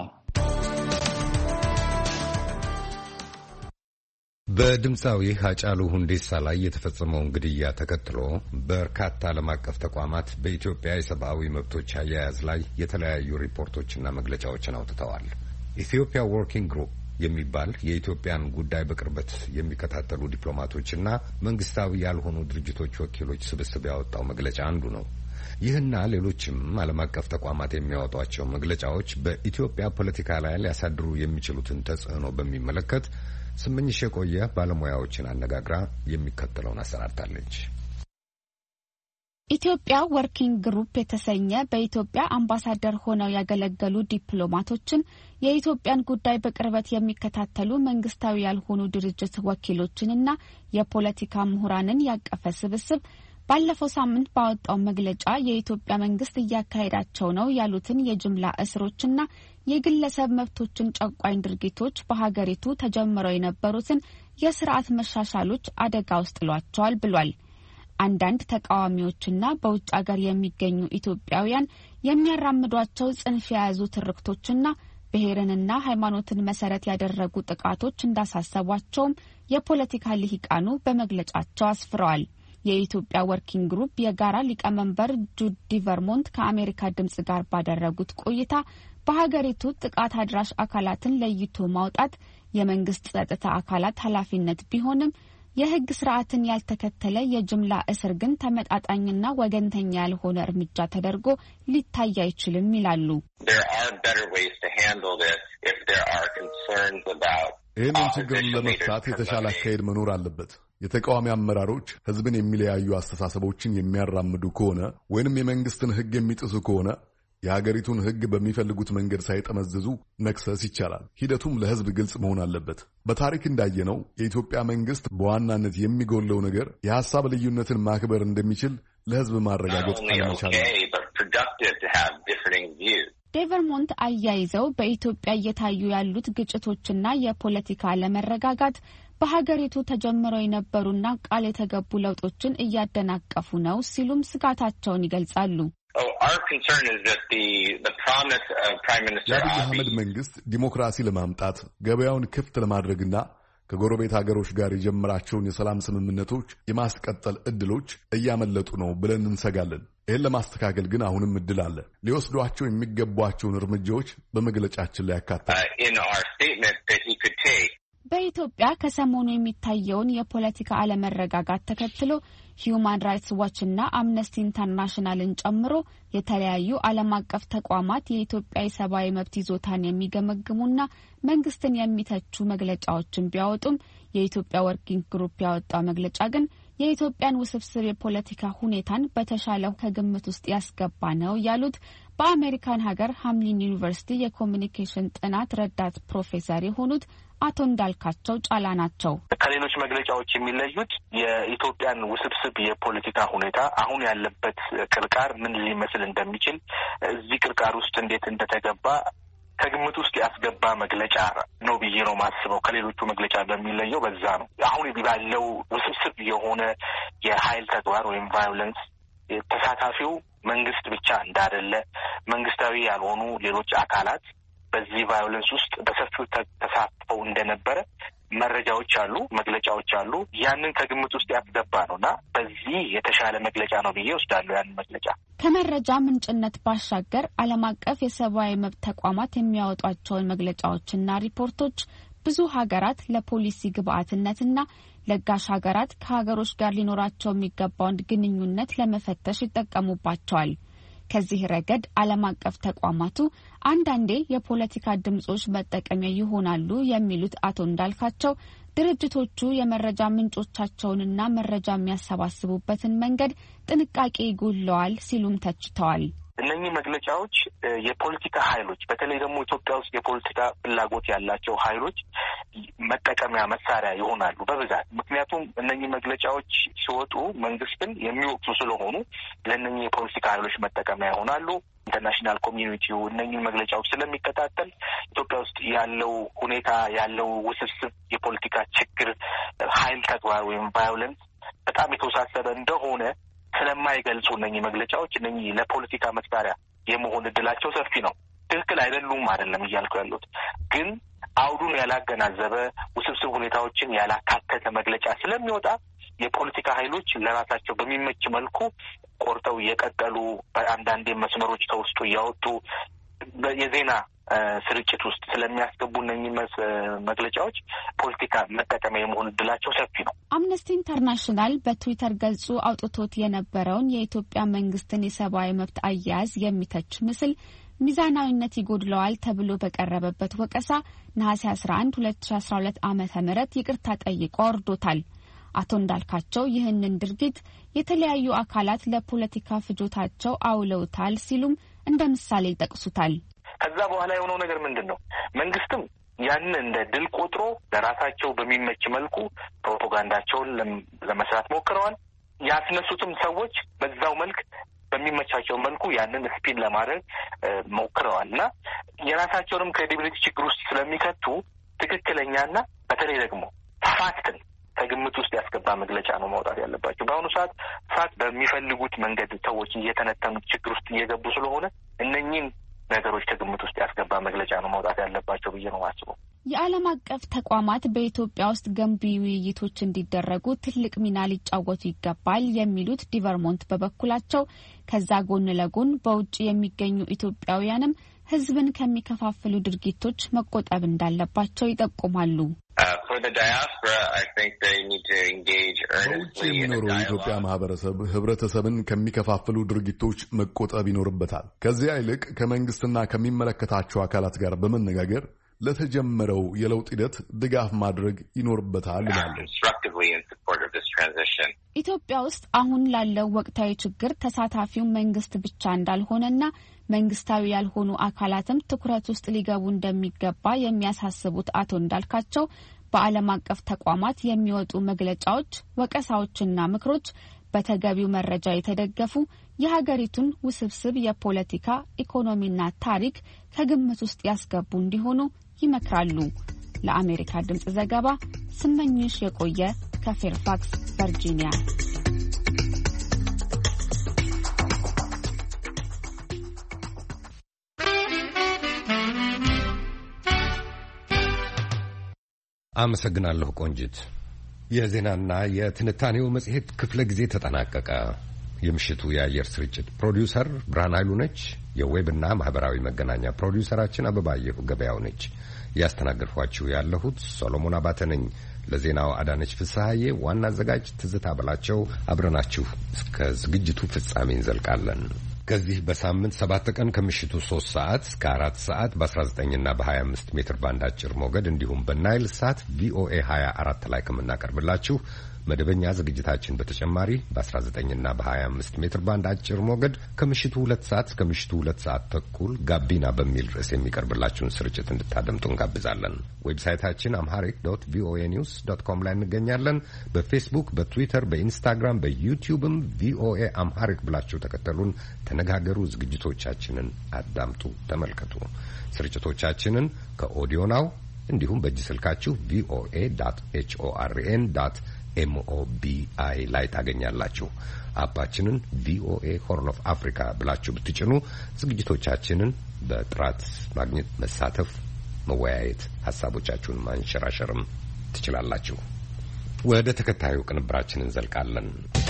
በድምፃዊ ሃጫሉ ሁንዴሳ ላይ የተፈጸመውን ግድያ ተከትሎ በርካታ ዓለም አቀፍ ተቋማት በኢትዮጵያ የሰብአዊ መብቶች አያያዝ ላይ የተለያዩ ሪፖርቶችና መግለጫዎችን አውጥተዋል። ኢትዮጵያ ወርኪንግ ግሩፕ የሚባል የኢትዮጵያን ጉዳይ በቅርበት የሚከታተሉ ዲፕሎማቶችና መንግስታዊ ያልሆኑ ድርጅቶች ወኪሎች ስብስብ ያወጣው መግለጫ አንዱ ነው። ይህና ሌሎችም ዓለም አቀፍ ተቋማት የሚያወጧቸው መግለጫዎች በኢትዮጵያ ፖለቲካ ላይ ሊያሳድሩ የሚችሉትን ተጽዕኖ በሚመለከት ስምኝሽ የቆየ ባለሙያዎችን አነጋግራ የሚከተለውን አሰናድታለች። ኢትዮጵያ ወርኪንግ ግሩፕ የተሰኘ በኢትዮጵያ አምባሳደር ሆነው ያገለገሉ ዲፕሎማቶችን የኢትዮጵያን ጉዳይ በቅርበት የሚከታተሉ መንግስታዊ ያልሆኑ ድርጅት ወኪሎችንና የፖለቲካ ምሁራንን ያቀፈ ስብስብ ባለፈው ሳምንት ባወጣው መግለጫ የኢትዮጵያ መንግስት እያካሄዳቸው ነው ያሉትን የጅምላ እስሮችና የግለሰብ መብቶችን ጨቋኝ ድርጊቶች በሀገሪቱ ተጀምረው የነበሩትን የስርዓት መሻሻሎች አደጋ ውስጥ ጥሏቸዋል ብሏል። አንዳንድ ተቃዋሚዎችና በውጭ ሀገር የሚገኙ ኢትዮጵያውያን የሚያራምዷቸው ጽንፍ የያዙ ትርክቶችና ብሔርንና ሃይማኖትን መሰረት ያደረጉ ጥቃቶች እንዳሳሰቧቸውም የፖለቲካ ልሂቃኑ በመግለጫቸው አስፍረዋል። የኢትዮጵያ ወርኪንግ ግሩፕ የጋራ ሊቀመንበር ጁድ ዲቨርሞንት ከአሜሪካ ድምጽ ጋር ባደረጉት ቆይታ በሀገሪቱ ጥቃት አድራሽ አካላትን ለይቶ ማውጣት የመንግስት ጸጥታ አካላት ኃላፊነት ቢሆንም የህግ ስርዓትን ያልተከተለ የጅምላ እስር ግን ተመጣጣኝና ወገንተኛ ያልሆነ እርምጃ ተደርጎ ሊታይ አይችልም ይላሉ። ይህንን ችግር ለመፍታት የተሻለ አካሄድ መኖር አለበት። የተቃዋሚ አመራሮች ህዝብን የሚለያዩ አስተሳሰቦችን የሚያራምዱ ከሆነ ወይንም የመንግስትን ህግ የሚጥሱ ከሆነ የሀገሪቱን ህግ በሚፈልጉት መንገድ ሳይጠመዝዙ መክሰስ ይቻላል። ሂደቱም ለህዝብ ግልጽ መሆን አለበት። በታሪክ እንዳየነው የኢትዮጵያ መንግስት በዋናነት የሚጎለው ነገር የሐሳብ ልዩነትን ማክበር እንደሚችል ለህዝብ ማረጋገጥ አለመቻል ነው። ዴቨርሞንት አያይዘው በኢትዮጵያ እየታዩ ያሉት ግጭቶችና የፖለቲካ አለመረጋጋት በሀገሪቱ ተጀምረው የነበሩና ቃል የተገቡ ለውጦችን እያደናቀፉ ነው ሲሉም ስጋታቸውን ይገልጻሉ። የአብይ አህመድ መንግስት ዲሞክራሲ ለማምጣት ገበያውን ክፍት ለማድረግና ከጎረቤት ሀገሮች ጋር የጀመራቸውን የሰላም ስምምነቶች የማስቀጠል እድሎች እያመለጡ ነው ብለን እንሰጋለን። ይህን ለማስተካከል ግን አሁንም እድል አለ። ሊወስዷቸው የሚገቧቸውን እርምጃዎች በመግለጫችን ላይ ያካትታል። በኢትዮጵያ ከሰሞኑ የሚታየውን የፖለቲካ አለመረጋጋት ተከትሎ ሂዩማን ራይትስ ዋችና አምነስቲ ኢንተርናሽናልን ጨምሮ የተለያዩ ዓለም አቀፍ ተቋማት የኢትዮጵያ የሰብአዊ መብት ይዞታን የሚገመግሙና መንግስትን የሚተቹ መግለጫዎችን ቢያወጡም የኢትዮጵያ ወርኪንግ ግሩፕ ያወጣው መግለጫ ግን የኢትዮጵያን ውስብስብ የፖለቲካ ሁኔታን በተሻለ ከግምት ውስጥ ያስገባ ነው ያሉት በአሜሪካን ሀገር ሃምሊን ዩኒቨርሲቲ የኮሚኒኬሽን ጥናት ረዳት ፕሮፌሰር የሆኑት አቶ እንዳልካቸው ጫላ ናቸው። ከሌሎች መግለጫዎች የሚለዩት የኢትዮጵያን ውስብስብ የፖለቲካ ሁኔታ አሁን ያለበት ቅርቃር ምን ሊመስል እንደሚችል እዚህ ቅርቃር ውስጥ እንዴት እንደተገባ ከግምት ውስጥ ያስገባ መግለጫ ነው ብዬ ነው ማስበው። ከሌሎቹ መግለጫ በሚለየው በዛ ነው። አሁን ባለው ውስብስብ የሆነ የኃይል ተግባር ወይም ቫዮለንስ ተሳታፊው መንግስት ብቻ እንዳደለ መንግስታዊ ያልሆኑ ሌሎች አካላት በዚህ ቫዮለንስ ውስጥ በሰፊው ተሳትፈው እንደነበረ መረጃዎች አሉ፣ መግለጫዎች አሉ። ያንን ከግምት ውስጥ ያስገባ ነውና በዚህ የተሻለ መግለጫ ነው ብዬ ወስዳለሁ። ያንን መግለጫ ከመረጃ ምንጭነት ባሻገር ዓለም አቀፍ የሰብአዊ መብት ተቋማት የሚያወጧቸውን መግለጫዎችና ሪፖርቶች ብዙ ሀገራት ለፖሊሲ ግብዓትነትና ለጋሽ ሀገራት ከሀገሮች ጋር ሊኖራቸው የሚገባውን ግንኙነት ለመፈተሽ ይጠቀሙባቸዋል። ከዚህ ረገድ ዓለም አቀፍ ተቋማቱ አንዳንዴ የፖለቲካ ድምጾች መጠቀሚያ ይሆናሉ የሚሉት አቶ እንዳልካቸው ድርጅቶቹ የመረጃ ምንጮቻቸውንና መረጃ የሚያሰባስቡበትን መንገድ ጥንቃቄ ይጎድለዋል ሲሉም ተችተዋል። እነኚህ መግለጫዎች የፖለቲካ ኃይሎች በተለይ ደግሞ ኢትዮጵያ ውስጥ የፖለቲካ ፍላጎት ያላቸው ኃይሎች መጠቀሚያ መሳሪያ ይሆናሉ በብዛት። ምክንያቱም እነኚህ መግለጫዎች ሲወጡ መንግስትን የሚወቅሱ ስለሆኑ ለእነኚህ የፖለቲካ ኃይሎች መጠቀሚያ ይሆናሉ። ኢንተርናሽናል ኮሚዩኒቲው እነኚህ መግለጫዎች ስለሚከታተል ኢትዮጵያ ውስጥ ያለው ሁኔታ ያለው ውስብስብ የፖለቲካ ችግር ኃይል ተግባር ወይም ቫዮለንስ በጣም የተወሳሰበ እንደሆነ ስለማይገልጹ እነኚህ መግለጫዎች እነኚህ ለፖለቲካ መሳሪያ የመሆን እድላቸው ሰፊ ነው። ትክክል አይደሉም አይደለም እያልኩ ያሉት ግን አውዱን ያላገናዘበ ውስብስብ ሁኔታዎችን ያላካተተ መግለጫ ስለሚወጣ የፖለቲካ ኃይሎች ለራሳቸው በሚመች መልኩ ቆርጠው እየቀጠሉ በአንዳንድ መስመሮች ተውስጡ እያወጡ የዜና ስርጭት ውስጥ ስለሚያስገቡ እነኚህ መግለጫዎች ፖለቲካ መጠቀሚያ የመሆን እድላቸው ሰፊ ነው። አምነስቲ ኢንተርናሽናል በትዊተር ገጹ አውጥቶት የነበረውን የኢትዮጵያ መንግስትን የሰብአዊ መብት አያያዝ የሚተች ምስል ሚዛናዊነት ይጎድለዋል ተብሎ በቀረበበት ወቀሳ ነሐሴ አስራ አንድ ሁለት ሺ አስራ ሁለት ዓመተ ምህረት ይቅርታ ጠይቆ አውርዶታል። አቶ እንዳልካቸው ይህንን ድርጊት የተለያዩ አካላት ለፖለቲካ ፍጆታቸው አውለውታል ሲሉም እንደ ምሳሌ ይጠቅሱታል። ከዛ በኋላ የሆነው ነገር ምንድን ነው? መንግስትም ያንን እንደ ድል ቆጥሮ ለራሳቸው በሚመች መልኩ ፕሮፓጋንዳቸውን ለመስራት ሞክረዋል። ያስነሱትም ሰዎች በዛው መልክ በሚመቻቸው መልኩ ያንን ስፒን ለማድረግ ሞክረዋል እና የራሳቸውንም ክሬዲቢሊቲ ችግር ውስጥ ስለሚከቱ ትክክለኛና በተለይ ደግሞ ፋክትን ከግምት ውስጥ ያስገባ መግለጫ ነው ማውጣት ያለባቸው። በአሁኑ ሰዓት ፋክት በሚፈልጉት መንገድ ሰዎች እየተነተኑት ችግር ውስጥ እየገቡ ስለሆነ እነኚህን ነገሮች ከግምት ውስጥ ያስገባ መግለጫ ነው ማውጣት ያለባቸው ብዬ ነው ማስበው። የዓለም አቀፍ ተቋማት በኢትዮጵያ ውስጥ ገንቢ ውይይቶች እንዲደረጉ ትልቅ ሚና ሊጫወቱ ይገባል የሚሉት ዲቨርሞንት በበኩላቸው ከዛ ጎን ለጎን በውጭ የሚገኙ ኢትዮጵያውያንም ሕዝብን ከሚከፋፍሉ ድርጊቶች መቆጠብ እንዳለባቸው ይጠቁማሉ። በውጭ የሚኖረው የኢትዮጵያ ማህበረሰብ ህብረተሰብን ከሚከፋፍሉ ድርጊቶች መቆጠብ ይኖርበታል። ከዚያ ይልቅ ከመንግስትና ከሚመለከታቸው አካላት ጋር በመነጋገር ለተጀመረው የለውጥ ሂደት ድጋፍ ማድረግ ይኖርበታል ይላሉ። ኢትዮጵያ ውስጥ አሁን ላለው ወቅታዊ ችግር ተሳታፊው መንግስት ብቻ እንዳልሆነና መንግስታዊ ያልሆኑ አካላትም ትኩረት ውስጥ ሊገቡ እንደሚገባ የሚያሳስቡት አቶ እንዳልካቸው በዓለም አቀፍ ተቋማት የሚወጡ መግለጫዎች፣ ወቀሳዎችና ምክሮች በተገቢው መረጃ የተደገፉ የሀገሪቱን ውስብስብ የፖለቲካ ኢኮኖሚና ታሪክ ከግምት ውስጥ ያስገቡ እንዲሆኑ ይመክራሉ። ለአሜሪካ ድምጽ ዘገባ ስመኝሽ የቆየ ከፌርፋክስ ቨርጂኒያ። አመሰግናለሁ ቆንጂት። የዜናና የትንታኔው መጽሔት ክፍለ ጊዜ ተጠናቀቀ። የምሽቱ የአየር ስርጭት ፕሮዲውሰር ብርሃን ኃይሉ ነች። የዌብና ማህበራዊ መገናኛ ፕሮዲውሰራችን አበባየሁ ገበያው ነች። ያስተናገድኳችሁ ያለሁት ሶሎሞን አባተ ነኝ። ለዜናው አዳነች ፍስሐዬ፣ ዋና አዘጋጅ ትዝታ በላቸው። አብረናችሁ እስከ ዝግጅቱ ፍጻሜ እንዘልቃለን። ከዚህ በሳምንት ሰባት ቀን ከምሽቱ ሶስት ሰዓት እስከ አራት ሰዓት በአስራ ዘጠኝና በሀያ አምስት ሜትር ባንድ አጭር ሞገድ እንዲሁም በናይል ሳት ቪኦኤ ሀያ አራት ላይ ከምናቀርብላችሁ መደበኛ ዝግጅታችን በተጨማሪ በአስራ ዘጠኝና በሀያ አምስት ሜትር ባንድ አጭር ሞገድ ከምሽቱ ሁለት ሰዓት እስከ ምሽቱ ሁለት ሰዓት ተኩል ጋቢና በሚል ርዕስ የሚቀርብላችሁን ስርጭት እንድታደምጡ እንጋብዛለን። ዌብሳይታችን አምሃሪክ ዶት ቪኦኤ ኒውስ ዶት ኮም ላይ እንገኛለን። በፌስቡክ፣ በትዊተር፣ በኢንስታግራም፣ በዩቲዩብም ቪኦኤ አምሃሪክ ብላችሁ ተከተሉን፣ ተነጋገሩ፣ ዝግጅቶቻችንን አዳምጡ፣ ተመልከቱ። ስርጭቶቻችንን ከኦዲዮ ናው እንዲሁም በእጅ ስልካችሁ ቪኦኤ ዶት ኤችኦአርኤን ዶት ኤምኦቢአይ ላይ ታገኛላችሁ። አፓችንን ቪኦኤ ሆርን ኦፍ አፍሪካ ብላችሁ ብትጭኑ ዝግጅቶቻችንን በጥራት ማግኘት፣ መሳተፍ፣ መወያየት፣ ሀሳቦቻችሁን ማንሸራሸርም ትችላላችሁ። ወደ ተከታዩ ቅንብራችን እንዘልቃለን።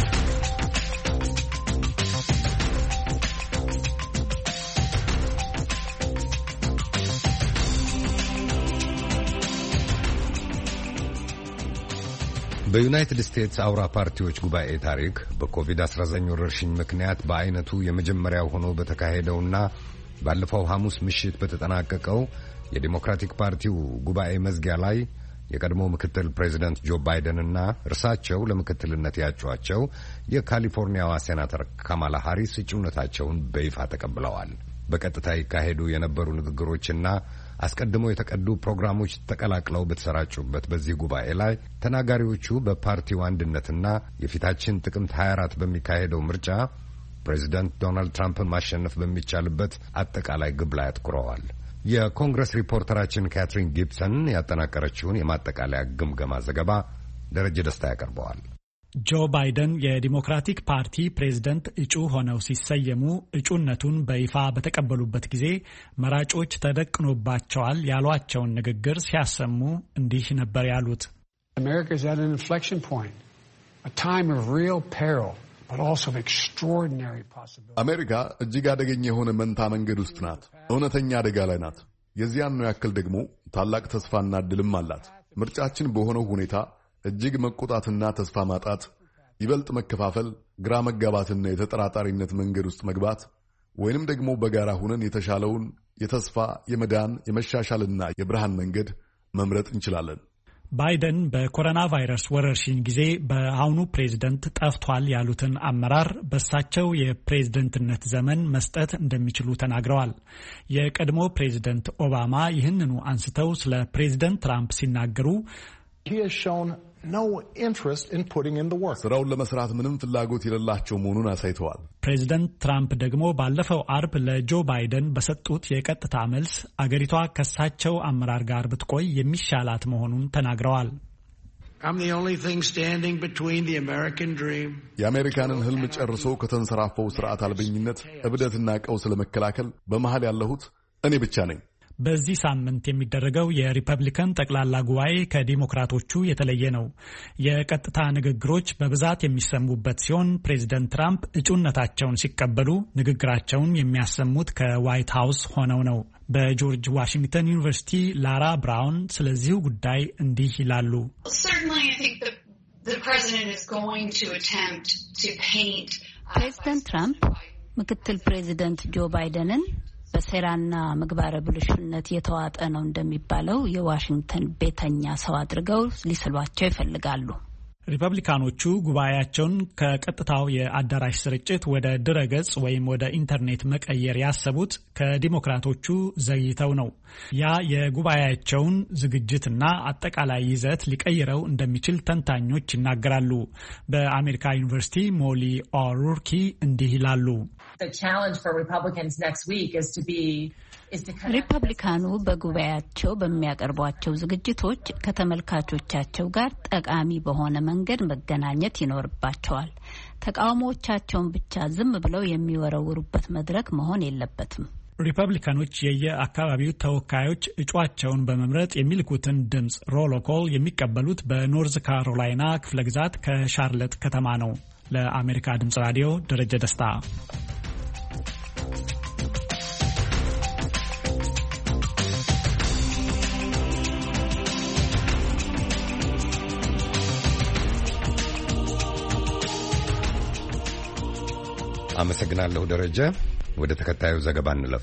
በዩናይትድ ስቴትስ አውራ ፓርቲዎች ጉባኤ ታሪክ በኮቪድ አስራ ዘጠኝ ወረርሽኝ ምክንያት በአይነቱ የመጀመሪያው ሆኖ በተካሄደውና ባለፈው ሐሙስ ምሽት በተጠናቀቀው የዲሞክራቲክ ፓርቲው ጉባኤ መዝጊያ ላይ የቀድሞ ምክትል ፕሬዚደንት ጆ ባይደንና እርሳቸው ለምክትልነት ያጯቸው የካሊፎርኒያዋ ሴናተር ካማላ ሃሪስ እጩነታቸውን በይፋ ተቀብለዋል። በቀጥታ ይካሄዱ የነበሩ ንግግሮችና አስቀድመው የተቀዱ ፕሮግራሞች ተቀላቅለው በተሰራጩበት በዚህ ጉባኤ ላይ ተናጋሪዎቹ በፓርቲው አንድነትና የፊታችን ጥቅምት ሀያ አራት በሚካሄደው ምርጫ ፕሬዚደንት ዶናልድ ትራምፕን ማሸነፍ በሚቻልበት አጠቃላይ ግብ ላይ አትኩረዋል። የኮንግረስ ሪፖርተራችን ካትሪን ጊብሰን ያጠናቀረችውን የማጠቃለያ ግምገማ ዘገባ ደረጀ ደስታ ያቀርበዋል። ጆ ባይደን የዲሞክራቲክ ፓርቲ ፕሬዝደንት እጩ ሆነው ሲሰየሙ እጩነቱን በይፋ በተቀበሉበት ጊዜ መራጮች ተደቅኖባቸዋል ያሏቸውን ንግግር ሲያሰሙ እንዲህ ነበር ያሉት። America is at an inflection point, a time of real peril, but also of extraordinary possibility. አሜሪካ እጅግ አደገኛ የሆነ መንታ መንገድ ውስጥ ናት። እውነተኛ አደጋ ላይ ናት። የዚያን ነው ያክል ደግሞ ታላቅ ተስፋና እድልም አላት። ምርጫችን በሆነው ሁኔታ እጅግ መቆጣትና ተስፋ ማጣት፣ ይበልጥ መከፋፈል፣ ግራ መጋባትና የተጠራጣሪነት መንገድ ውስጥ መግባት ወይንም ደግሞ በጋራ ሆነን የተሻለውን የተስፋ የመዳን የመሻሻልና የብርሃን መንገድ መምረጥ እንችላለን። ባይደን በኮሮና ቫይረስ ወረርሽኝ ጊዜ በአሁኑ ፕሬዝደንት ጠፍቷል ያሉትን አመራር በሳቸው የፕሬዝደንትነት ዘመን መስጠት እንደሚችሉ ተናግረዋል። የቀድሞ ፕሬዝደንት ኦባማ ይህንኑ አንስተው ስለ ፕሬዝደንት ትራምፕ ሲናገሩ ስራውን ለመስራት ምንም ፍላጎት የሌላቸው መሆኑን አሳይተዋል። ፕሬዚደንት ትራምፕ ደግሞ ባለፈው አርብ ለጆ ባይደን በሰጡት የቀጥታ መልስ አገሪቷ ከሳቸው አመራር ጋር ብትቆይ የሚሻላት መሆኑን ተናግረዋል። የአሜሪካንን ህልም ጨርሶ ከተንሰራፈው ስርዓት አልበኝነት እብደትና ቀውስ ለመከላከል በመሃል ያለሁት እኔ ብቻ ነኝ። በዚህ ሳምንት የሚደረገው የሪፐብሊካን ጠቅላላ ጉባኤ ከዲሞክራቶቹ የተለየ ነው። የቀጥታ ንግግሮች በብዛት የሚሰሙበት ሲሆን ፕሬዚደንት ትራምፕ እጩነታቸውን ሲቀበሉ ንግግራቸውን የሚያሰሙት ከዋይት ሃውስ ሆነው ነው። በጆርጅ ዋሽንግተን ዩኒቨርሲቲ ላራ ብራውን ስለዚሁ ጉዳይ እንዲህ ይላሉ። ፕሬዚደንት ትራምፕ ምክትል ፕሬዚደንት ጆ ባይደንን በሴራና ምግባረ ብልሹነት የተዋጠ ነው እንደሚባለው የዋሽንግተን ቤተኛ ሰው አድርገው ሊስሏቸው ይፈልጋሉ። ሪፐብሊካኖቹ ጉባኤያቸውን ከቀጥታው የአዳራሽ ስርጭት ወደ ድረገጽ ወይም ወደ ኢንተርኔት መቀየር ያሰቡት ከዲሞክራቶቹ ዘግይተው ነው። ያ የጉባኤያቸውን ዝግጅትና አጠቃላይ ይዘት ሊቀይረው እንደሚችል ተንታኞች ይናገራሉ። በአሜሪካ ዩኒቨርሲቲ ሞሊ ኦሩርኪ እንዲህ ይላሉ። ሪፐብሊካኑ በጉባኤያቸው በሚያቀርቧቸው ዝግጅቶች ከተመልካቾቻቸው ጋር ጠቃሚ በሆነ መንገድ መገናኘት ይኖርባቸዋል። ተቃውሞዎቻቸውን ብቻ ዝም ብለው የሚወረውሩበት መድረክ መሆን የለበትም። ሪፐብሊካኖች የየአካባቢው ተወካዮች እጩአቸውን በመምረጥ የሚልኩትን ድምፅ ሮሎኮል የሚቀበሉት በኖርዝ ካሮላይና ክፍለ ግዛት ከሻርለት ከተማ ነው። ለአሜሪካ ድምፅ ራዲዮ ደረጀ ደስታ። አመሰግናለሁ ደረጀ። ወደ ተከታዩ ዘገባ እንለፍ።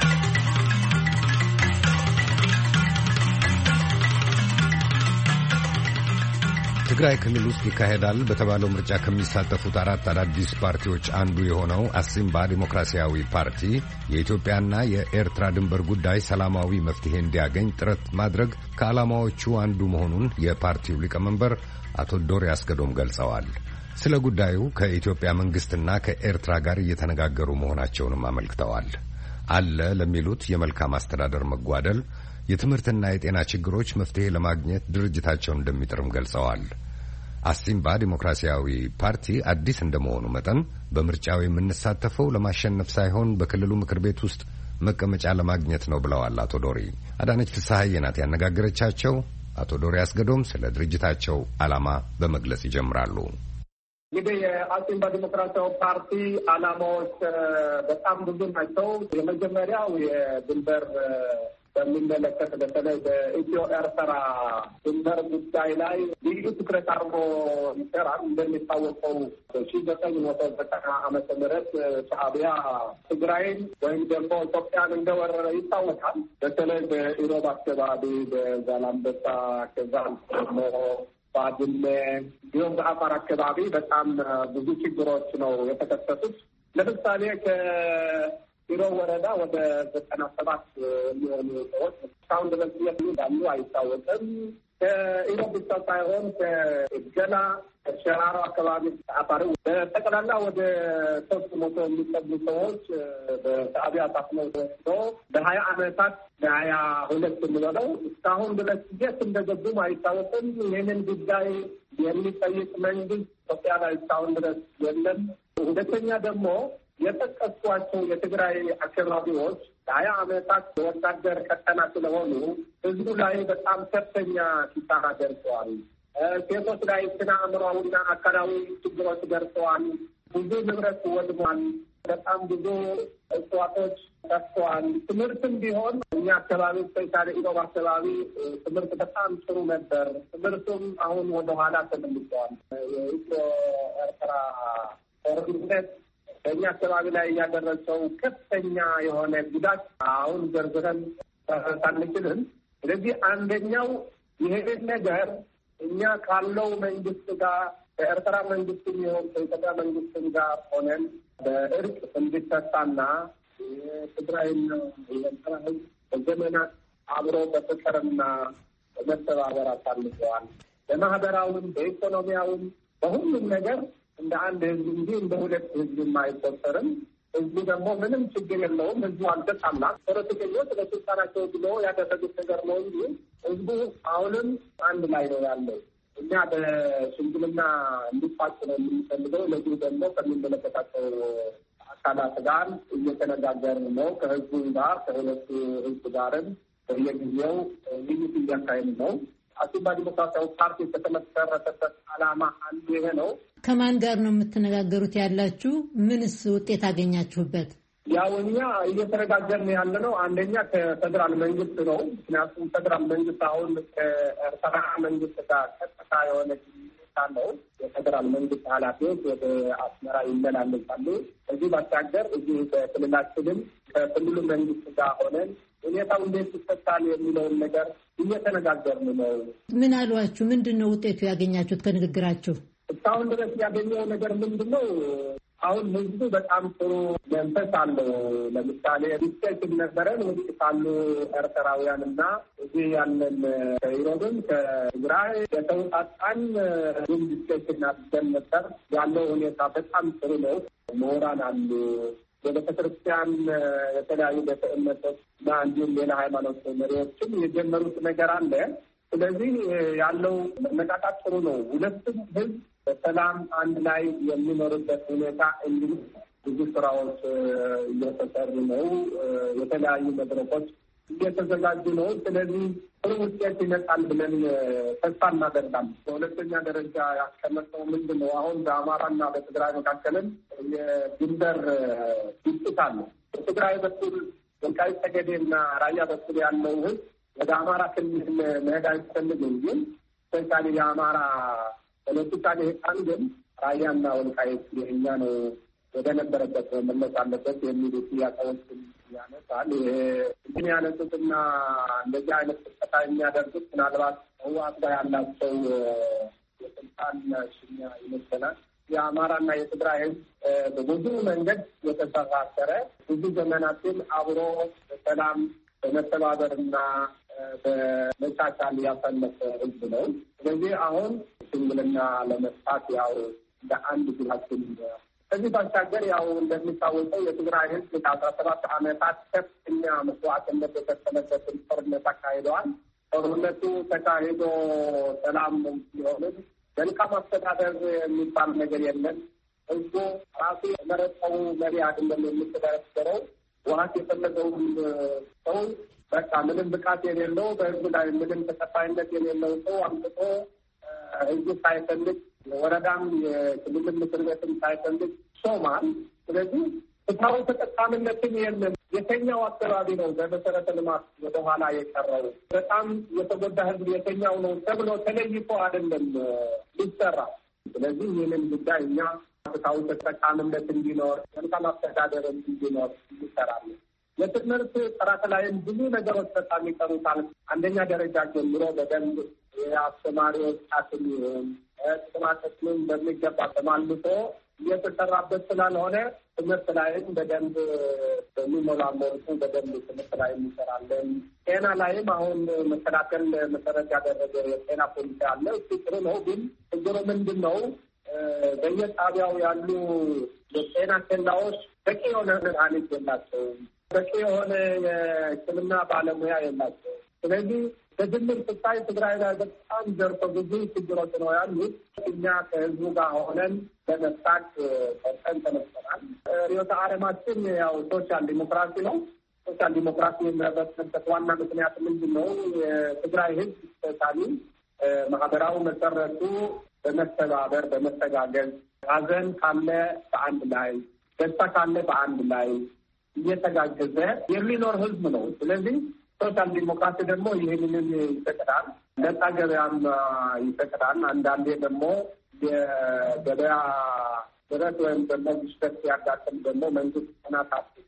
ትግራይ ክልል ውስጥ ይካሄዳል በተባለው ምርጫ ከሚሳተፉት አራት አዳዲስ ፓርቲዎች አንዱ የሆነው አሲምባ ዲሞክራሲያዊ ፓርቲ የኢትዮጵያና የኤርትራ ድንበር ጉዳይ ሰላማዊ መፍትሄ እንዲያገኝ ጥረት ማድረግ ከዓላማዎቹ አንዱ መሆኑን የፓርቲው ሊቀመንበር አቶ ዶሪ አስገዶም ገልጸዋል። ስለ ጉዳዩ ከኢትዮጵያ መንግስትና ከኤርትራ ጋር እየተነጋገሩ መሆናቸውንም አመልክተዋል። አለ ለሚሉት የመልካም አስተዳደር መጓደል፣ የትምህርትና የጤና ችግሮች መፍትሄ ለማግኘት ድርጅታቸውን እንደሚጥርም ገልጸዋል። አሲምባ ዲሞክራሲያዊ ፓርቲ አዲስ እንደመሆኑ መጠን በምርጫው የምንሳተፈው ለማሸነፍ ሳይሆን በክልሉ ምክር ቤት ውስጥ መቀመጫ ለማግኘት ነው ብለዋል አቶ ዶሪ። አዳነች ፍስሐዬ ናት ያነጋገረቻቸው። አቶ ዶሪ አስገዶም ስለ ድርጅታቸው ዓላማ በመግለጽ ይጀምራሉ። እንግዲህ የአሲምባ ዲሞክራሲያዊ ፓርቲ ዓላማዎች በጣም ብዙ ናቸው። የመጀመሪያው የድንበር በሚመለከት በተለይ በኢትዮ ኤርትራ ድንበር ጉዳይ ላይ ልዩ ትኩረት አድርጎ ይሰራል። እንደሚታወቀው በሺ ዘጠኝ መቶ ዘጠና ዓመተ ምህረት ሻዕቢያ ትግራይን ወይም ደግሞ ኢትዮጵያን እንደወረረ ይታወቃል። በተለይ በኢሮብ አካባቢ፣ በዛላምበሳ፣ ከዛም ደግሞ ባድመ እንዲሁም በአፋር አካባቢ በጣም ብዙ ችግሮች ነው የተከሰቱት። ለምሳሌ ከኢሮብ ወረዳ ወደ ዘጠና ሰባት የሚሆኑ ሰዎች እስካሁን ድረስ የት እንዳሉ አይታወቅም። ከኢሮብ ብቻ ሳይሆን ከገላ ሸራሮ አካባቢ አፋር በጠቅላላ ወደ ሶስት መቶ የሚጠጉ ሰዎች በሻዕቢያ ታፍነው ተወስዶ በሀያ ዓመታት በሀያ ሁለት የሚበለው እስካሁን ድረስ የት እንደገቡም አይታወቅም። ይህንን ጉዳይ የሚጠይቅ መንግስት ኢትዮጵያ ላይ እስካሁን ድረስ የለም። ሁለተኛ ደግሞ የጠቀስኳቸው የትግራይ አካባቢዎች ለሀያ ዓመታት ወታደር ቀጠና ስለሆኑ ህዝቡ ላይ በጣም ከፍተኛ ኪሳራ ደርሰዋል። ሴቶች ላይ ስነ አእምሯዊና አካላዊ ችግሮች ደርሰዋል። ብዙ ንብረት ወድሟል። በጣም ብዙ እጽዋቶች ጠፍተዋል። ትምህርትም ቢሆን እኛ አካባቢ ስፔሻሊ ኢሮብ አካባቢ ትምህርት በጣም ጥሩ ነበር። ትምህርቱም አሁን ወደኋላ ተመልሰዋል። የኢትዮ ኤርትራ ጦርነት በእኛ አካባቢ ላይ ያደረሰው ከፍተኛ የሆነ ጉዳት አሁን ዘርዝረን ሳንችልም፣ ስለዚህ አንደኛው ይሄን ነገር እኛ ካለው መንግስት ጋር ከኤርትራ መንግስትም ይሁን ከኢትዮጵያ መንግስትም ጋር ሆነን በእርቅ እንዲፈታና የትግራይና የኤርትራ ህዝብ በዘመናት አብሮ በፍቅርና በመተባበር አሳልፈዋል። በማህበራዊም በኢኮኖሚያዊም በሁሉም ነገር እንደ አንድ ህዝብ እንጂ እንደ ሁለት ህዝብ አይቆጠርም። ህዝቡ ደግሞ ምንም ችግር የለውም። ህዝቡ አልተጣላም። ፖለቲከኞች ለስልጣናቸው ብሎ ያደረጉት ነገር ነው እንጂ ህዝቡ አሁንም አንድ ላይ ነው ያለው። እኛ በሽምግልና እንዲፋጭ ነው የምንፈልገው። ለዚህ ደግሞ ከሚመለከታቸው አካላት ጋር እየተነጋገርን ነው። ከህዝቡ ጋር ከሁለቱ ህዝብ ጋርም በየጊዜው ውይይት እያካሄድን ነው። አሲምባ ዲሞክራሲያዊ ፓርቲ ከተመሰረተበት ዓላማ አንዱ ይሄ ነው። ከማን ጋር ነው የምትነጋገሩት ያላችሁ? ምንስ ውጤት አገኛችሁበት? ያው እኛ እየተነጋገርን ያለ ነው አንደኛ ከፌደራል መንግስት ነው። ምክንያቱም ፌደራል መንግስት አሁን ከኤርትራ መንግስት ጋር ቀጥታ የሆነ ግንኙነት አለው። የፌደራል መንግስት ኃላፊዎች ወደ አስመራ ይመላለሳሉ። እዚህ ባሻገር እዚህ በክልላችንም ከክልሉ መንግስት ጋር ሆነን ሁኔታው እንዴት ይፈታል የሚለውን ነገር እየተነጋገርን ነው። ምን አሏችሁ? ምንድን ነው ውጤቱ ያገኛችሁት ከንግግራችሁ? እስካሁን ድረስ ያገኘው ነገር ምንድን ነው? አሁን ህዝቡ በጣም ጥሩ መንፈስ አለው። ለምሳሌ ዲስከሽን ነበረን ውጭ ካሉ ኤርትራውያንና እዚህ ያለን ከኢሮብም ከትግራይ የተውጣጣን ዙም ዲስከሽን አድርገን ነበር። ያለው ሁኔታ በጣም ጥሩ ነው። ምሁራን አሉ፣ የቤተክርስቲያን የተለያዩ ቤተ እምነቶች እና እንዲሁም ሌላ ሃይማኖት መሪዎችም የጀመሩት ነገር አለ። ስለዚህ ያለው መነቃቃት ጥሩ ነው። ሁለቱም ህዝብ በሰላም አንድ ላይ የሚኖሩበት ሁኔታ እንዲሁ ብዙ ስራዎች እየተሰሩ ነው። የተለያዩ መድረኮች እየተዘጋጁ ነው። ስለዚህ ጥሩ ውጤት ይመጣል ብለን ተስፋ እናደርጋለን። በሁለተኛ ደረጃ ያስቀመጠው ምንድን ነው? አሁን በአማራና በትግራይ መካከልም የድንበር ግጭት አለ። በትግራይ በኩል ወልቃይት ጠገዴና ራያ በኩል ያለው ህዝብ ወደ አማራ ክልል መሄድ አይፈልግም። ግን ስፔሻሊ የአማራ ፖለቲካል ህፃን ግን ራያና ወልቃይት የእኛ ነው ወደ ነበረበት መመለስ አለበት የሚሉ ጥያቄዎችን ያነሳል። ይሄ እንትን ያነሱትና እንደዚህ አይነት ጥቃት የሚያደርጉት ምናልባት ህወሓት ጋር ያላቸው የስልጣን ሽኛ ይመስላል። የአማራና የትግራይ ህዝብ በብዙ መንገድ የተሳሰረ ብዙ ዘመናትን አብሮ በሰላም በመተባበርና በመቻቻል ያሳለፈ ህዝብ ነው። ስለዚህ አሁን ሽምግልና ለመስጣት ያው እንደ አንድ ግላችን ከዚህ ባሻገር ያው እንደሚታወቀው የትግራይ ህዝብ ከአስራ ሰባት ዓመታት ከፍተኛ መስዋዕትነት የተከፈለበትን ጦርነት አካሂደዋል። ጦርነቱ ተካሂዶ ሰላም ሲሆንም መልካም አስተዳደር የሚባል ነገር የለም። ህዝቡ ራሱ የመረጠው መሪ አይደለም የሚተዳደረው። ዋት የፈለገው ሰው በቃ ምንም ብቃት የሌለው በህዝብ ላይ ምንም ተቀባይነት የሌለው ሰው አምጥቶ ህዝብ ሳይፈልግ ወረዳም የክልል ምክር ቤትም ሳይፈልግ ሾማል። ስለዚህ ፍትሃዊ ተጠቃሚነትን የለም። የተኛው አካባቢ ነው በመሰረተ ልማት ወደኋላ የቀረው በጣም የተጎዳ ህዝብ የተኛው ነው ተብሎ ተለይቶ አይደለም ሊሰራ። ስለዚህ ይህንን ጉዳይ እኛ ፍትሃዊ ተጠቃሚነት እንዲኖር መልካም አስተዳደር እንዲኖር እንሰራለን። የትምህርት ጥራት ላይም ብዙ ነገሮች በጣም ይቀሩታል። አንደኛ ደረጃ ጀምሮ በደንብ የአስተማሪዎች ጣትን ይሁን ጥማቶችን በሚገባ ተማልቶ እየተሰራበት ስላልሆነ ትምህርት ላይም በደንብ በሚሞላ መልኩ በደንብ ትምህርት ላይ እንሰራለን። ጤና ላይም አሁን መከላከል መሰረት ያደረገ የጤና ፖሊሲ አለ። እሱ ጥሩ ነው። ግን ችግሩ ምንድን ነው? በየጣቢያው ያሉ የጤና ኬላዎች በቂ የሆነ መድኃኒት የላቸውም። በቂ የሆነ የሕክምና ባለሙያ የላቸው። ስለዚህ በድምር ስታይ ትግራይ ላይ በጣም ዘርፈ ብዙ ችግሮች ነው ያሉት። እኛ ከህዝቡ ጋር ሆነን ለመፍታት ቀን ተነስተናል። ርዕዮተ ዓለማችን ያው ሶሻል ዲሞክራሲ ነው። ሶሻል ዲሞክራሲ የሚመረጥበት ዋና ምክንያት ምንድን ነው? የትግራይ ህዝብ ስፔሻሊ ማህበራዊ መሰረቱ በመተባበር በመተጋገዝ፣ ሀዘን ካለ በአንድ ላይ፣ ደስታ ካለ በአንድ ላይ እየተጋገዘ የሚኖር ህዝብ ነው። ስለዚህ ሶሻል ዲሞክራሲ ደግሞ ይህንን ይፈቅዳል። ነጻ ገበያም ይፈቅዳል። አንዳንዴ ደግሞ የገበያ ድረት ወይም ደግሞ ግሽበት ሲያጋጥም ደግሞ መንግስት ጥናት አድርጎ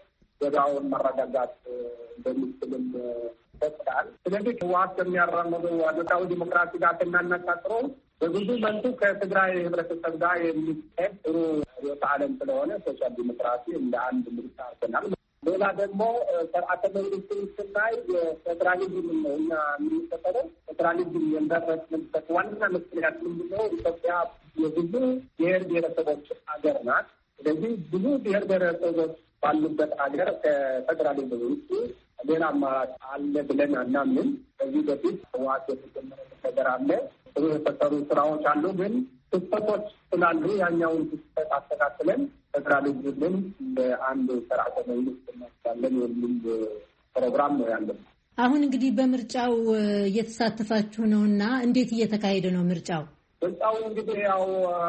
ገበያውን ማረጋጋት እንደሚችልም ይፈቅዳል። ስለዚህ ህወሓት ከሚያራምዱ ነጻዊ ዲሞክራሲ ጋር ስናነጻጽረው በብዙ መልኩ ከትግራይ ህብረተሰብ ጋር የሚሄድ ጥሩ ርዕዮተ ዓለም ስለሆነ ሶሻል ዲሞክራሲ እንደ አንድ ምርጫ አድርገናል። ሌላ ደግሞ ስርዓተ መንግስትን ስናይ የፌዴራሊዝም ነው እኛ የምንከተለው። ፌዴራሊዝም የመረጥንበት ዋና ምክንያት ምንድን ነው? ኢትዮጵያ የብዙ ብሔር ብሔረሰቦች ሀገር ናት። ስለዚህ ብዙ ብሔር ብሔረሰቦች ባሉበት ሀገር ከፌዴራሊዝም ውጭ ሌላ አማራጭ አለ ብለን አናምንም። ከዚህ በፊት ህወሓት የተጀመረ ነገር አለ፣ ጥሩ የተሰሩ ስራዎች አሉ። ግን ክስተቶች ስላሉ ያኛውን ክስተት አስተካክለን ፌዴራሊዝምን ለአንድ ስርዓተ መንግስት እናስባለን የሚል ፕሮግራም ነው ያለን። አሁን እንግዲህ በምርጫው እየተሳተፋችሁ ነው እና እንዴት እየተካሄደ ነው ምርጫው? ምርጫው እንግዲህ ያው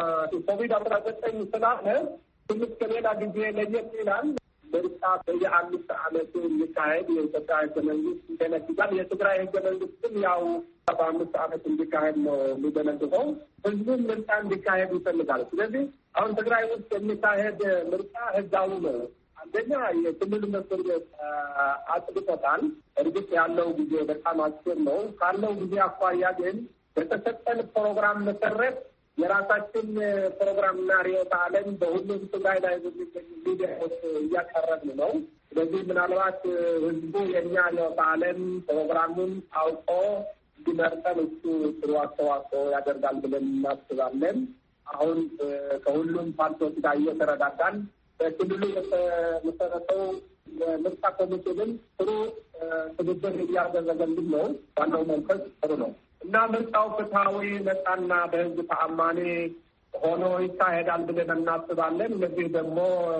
ኮቪድ አስራ ዘጠኝ ስላለ ትንሽ ከሌላ ጊዜ ለየት ይላል። ምርጫ በየአምስት ዓመቱ የሚካሄድ የኢትዮጵያ ህገ መንግስት ይደነግጋል። የትግራይ ህገ መንግስትም ያው በአምስት ዓመት እንዲካሄድ ነው የሚደነግገው። ህዝቡም ምርጫ እንዲካሄድ ይፈልጋል። ስለዚህ አሁን ትግራይ ውስጥ የሚካሄድ ምርጫ ህጋዊ ነው። አንደኛ የክልል ምክር ቤት አጽድቆታል። እርግጥ ያለው ጊዜ በጣም አጭር ነው። ካለው ጊዜ አኳያ ግን በተሰጠን ፕሮግራም መሰረት የራሳችን ፕሮግራምና ርዕዮተ ዓለም በሁሉም ትግራይ ላይ በሚገኙ ሚዲያዎች እያቀረብን ነው። ስለዚህ ምናልባት ህዝቡ የእኛ ርዕዮተ ዓለም ፕሮግራሙን አውቆ እንዲመርጠን እሱ ጥሩ አስተዋጽኦ ያደርጋል ብለን እናስባለን። አሁን ከሁሉም ፓርቲዎች ጋር እየተረዳዳን በክልሉ የተመሰረተው የምርጫ ኮሚሽንም ጥሩ ትብብር እያደረገልን ነው። ዋናው መንፈስ ጥሩ ነው እና ምርጫው ፍትሐዊ፣ ነጻና በህዝብ ተአማኒ ሆኖ ይካሄዳል ብለን እናስባለን። እነዚህ ደግሞ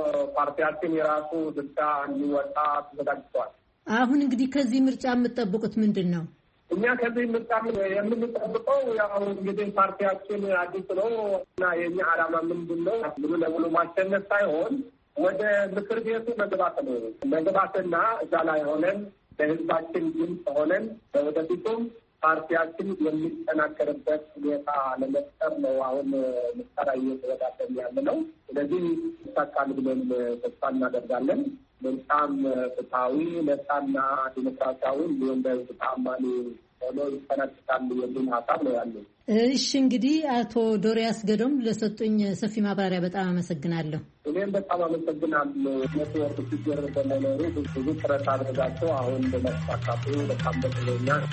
ፓርቲያችን የራሱ ድርሻ እንዲወጣ ተዘጋጅቷል። አሁን እንግዲህ ከዚህ ምርጫ የምትጠብቁት ምንድን ነው? እኛ ከዚህ ምርጫ የምንጠብቀው ያው እንግዲህ ፓርቲያችን አዲስ ነው እና የኛ ዓላማ ምንድን ነው? ሙሉ ለሙሉ ማሸነፍ ሳይሆን ወደ ምክር ቤቱ መግባት ነው። መግባትና እዛ ላይ ሆነን ለህዝባችን ድምፅ ሆነን ወደፊቱም ፓርቲያችን የሚጠናከርበት ሁኔታ ለመፍጠር ነው አሁን ምሳሌ እየተወዳደር ያለ ነው። ስለዚህ ይሳካል ብለን ተስፋ እናደርጋለን። ምርጫም ፍትሐዊ፣ ነጻና ዲሞክራሲያዊ እንዲሁም በህዝብ ተአማኒ ሆኖ ይጠናቀቃል የሚል ሀሳብ ነው ያለው። እሺ እንግዲህ አቶ ዶሪያስ ገዶም ለሰጡኝ ሰፊ ማብራሪያ በጣም አመሰግናለሁ። እኔም በጣም አመሰግናለሁ። ኔትወርክ ችግር በመኖሩ ብዙ ጥረት አድርጋቸው አሁን በመሳካቱ በጣም ደስ ብሎኛል።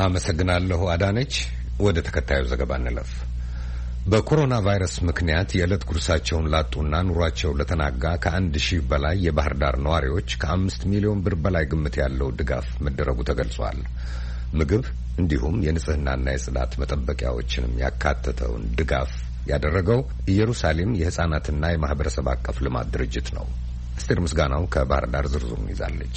አመሰግናለሁ አዳነች። ወደ ተከታዩ ዘገባ እንለፍ። በኮሮና ቫይረስ ምክንያት የዕለት ጉርሳቸውን ላጡና ኑሯቸው ለተናጋ ከአንድ ሺህ በላይ የባህር ዳር ነዋሪዎች ከአምስት ሚሊዮን ብር በላይ ግምት ያለው ድጋፍ መደረጉ ተገልጿል። ምግብ እንዲሁም የንጽህናና የጽዳት መጠበቂያዎችንም ያካተተውን ድጋፍ ያደረገው ኢየሩሳሌም የሕፃናትና የማህበረሰብ አቀፍ ልማት ድርጅት ነው። አስቴር ምስጋናው ከባህር ዳር ዝርዝሩን ይዛለች።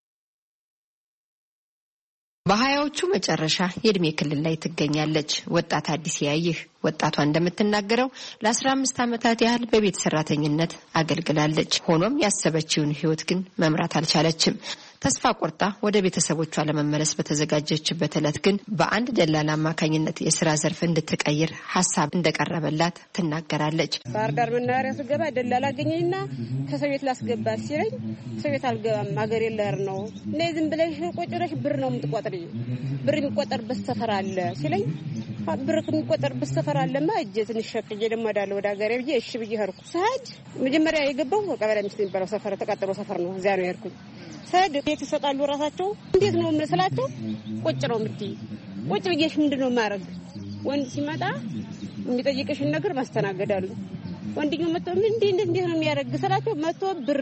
በሀያዎቹ መጨረሻ የእድሜ ክልል ላይ ትገኛለች ወጣት አዲስ ያይህ። ወጣቷ እንደምትናገረው ለአስራ አምስት ዓመታት ያህል በቤት ሰራተኝነት አገልግላለች። ሆኖም ያሰበችውን ህይወት ግን መምራት አልቻለችም። ተስፋ ቆርጣ ወደ ቤተሰቦቿ ለመመለስ በተዘጋጀችበት ዕለት ግን በአንድ ደላላ አማካኝነት የስራ ዘርፍ እንድትቀይር ሀሳብ እንደቀረበላት ትናገራለች። ባህር ዳር መናኸሪያ ስገባ ደላላ አገኘኝና ከሰው ቤት ላስገባት ሲለኝ ሰው ቤት አልገባም፣ ሀገር የለህር ነው እና ዝም ብለሽ ቁጭ ብለሽ ብር ነው የምትቆጥሪ፣ ብር የሚቆጠርበት ሰፈር አለ ሲለኝ ብር የሚቆጠርበት ሰፈር አለማ እጄ ትንሽ ሸቅዬ ደግሞ እሄዳለሁ ወደ ሀገሬ ብዬ እሺ ብዬ ሄድኩ። ስሄድ መጀመሪያ የገባው ቀበሌ አምስት የሚባለው ሰፈር ተቀጥሎ ሰፈር ነው። እዚያ ነው የሄድኩኝ። ሰድ ቤት ይሰጣሉ ራሳቸው። እንዴት ነው መስላቸው? ቁጭ ነው የምትይ። ቁጭ ብዬሽ ምንድነው ማረግ? ወንድ ሲመጣ የሚጠይቅሽን ነገር ማስተናገዳሉ። ወንድኛው መጥቶ ምን እንዴ እንዴት ነው የሚያደርግ ስላቸው መጥቶ ብር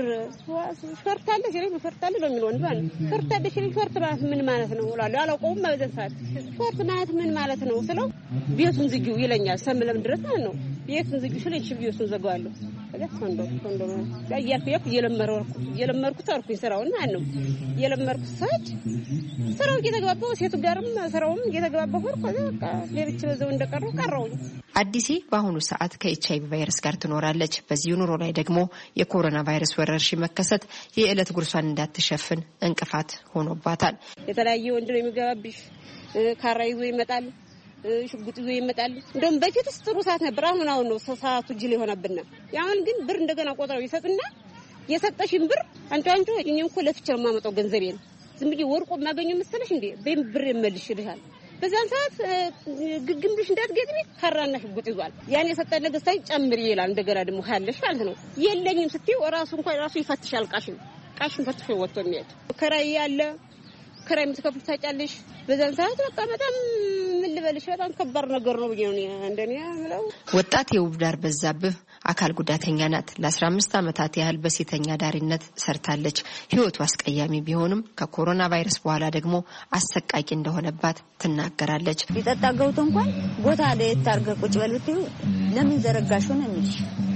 ሸርታለ ሲለኝ ሸርታለ ነው የሚለው ወንድ ማለት ሸርታለ ሲለኝ ሸርት ማለት ምን ማለት ነው እላለሁ። አላውቀውም ማለት ሰዓት ሸርት ማለት ምን ማለት ነው ስለው ቤቱን ዝጊው ይለኛል። ሰምለም ድረስ ማለት ነው ቤቱን ዝጊው ሲለኝ እሺ ቤቱን ዘጋዋለሁ። ኮንዶ ኮንዶ ያያፍ ያፍ የለመረው የለመርኩ ታርኩኝ ስራውን ማለት ነው የለመርኩ ሰዓት ስራው እየተገባባው ሴቱ ጋርም ስራውም እየተገባባው በቃ ለብቻ በዛው እንደቀረው ቀረው። አዲሲ በአሁኑ ሰዓት ከኤችአይቪ ቫይረስ ጋር ትኖራለች። በዚህ ኑሮ ላይ ደግሞ የኮሮና ቫይረስ ወረርሽኝ መከሰት የዕለት ጉርሷን እንዳትሸፍን እንቅፋት ሆኖባታል። የተለያየ ወንድ ነው የሚገባብሽ፣ ካራ ይዞ ይመጣል፣ ሽጉጥ ይዞ ይመጣል። እንደውም በፊትስ ጥሩ ሰዓት ነበር። አሁን አሁን ነው ሰዓቱ ጅል የሆነብን። ያሁን ግን ብር እንደገና ቆጥረው ይሰጥና የሰጠሽን ብር አንቺ አንቺ እኔ እንኳ ለፍቼ ነው የማመጣው ገንዘቤ ነው ዝም ብዬ ወርቆ የማገኘው መሰለሽ እንዴ በም ብር የመልሽ ይልሻል። በዛን ሰዓት ግግምብሽ እንዳትገጥሚ ካራና ሽጉጥ ይዟል። ያን የሰጠን ነገር ሳይ ጨምሪ ይላል። እንደገና ደግሞ ካለሽ ማለት ነው የለኝም ስትይ ራሱ እንኳን ራሱ ይፈትሻል። ቃሽን ቃሽን ፈትሾ ወጥቶ የሚሄድ ከራይ ያለ ከራይ የምትከፍል ታጫለሽ። በዛን ሰዓት በቃ በጣም ምን ልበልሽ በጣም ከባድ ነገር ነው ብዬ ነው እንደኔ ያለው። ወጣት የውብዳር በዛብህ አካል ጉዳተኛ ናት። ለአስራ አምስት ዓመታት ያህል በሴተኛ ዳሪነት ሰርታለች። ህይወቱ አስቀያሚ ቢሆንም ከኮሮና ቫይረስ በኋላ ደግሞ አሰቃቂ እንደሆነባት ትናገራለች። ይጠጣ ገውቶ እንኳን ቦታ ላይ ታርገ ቁጭ በልብትዩ ለምን ዘረጋሽው ነው እንጂ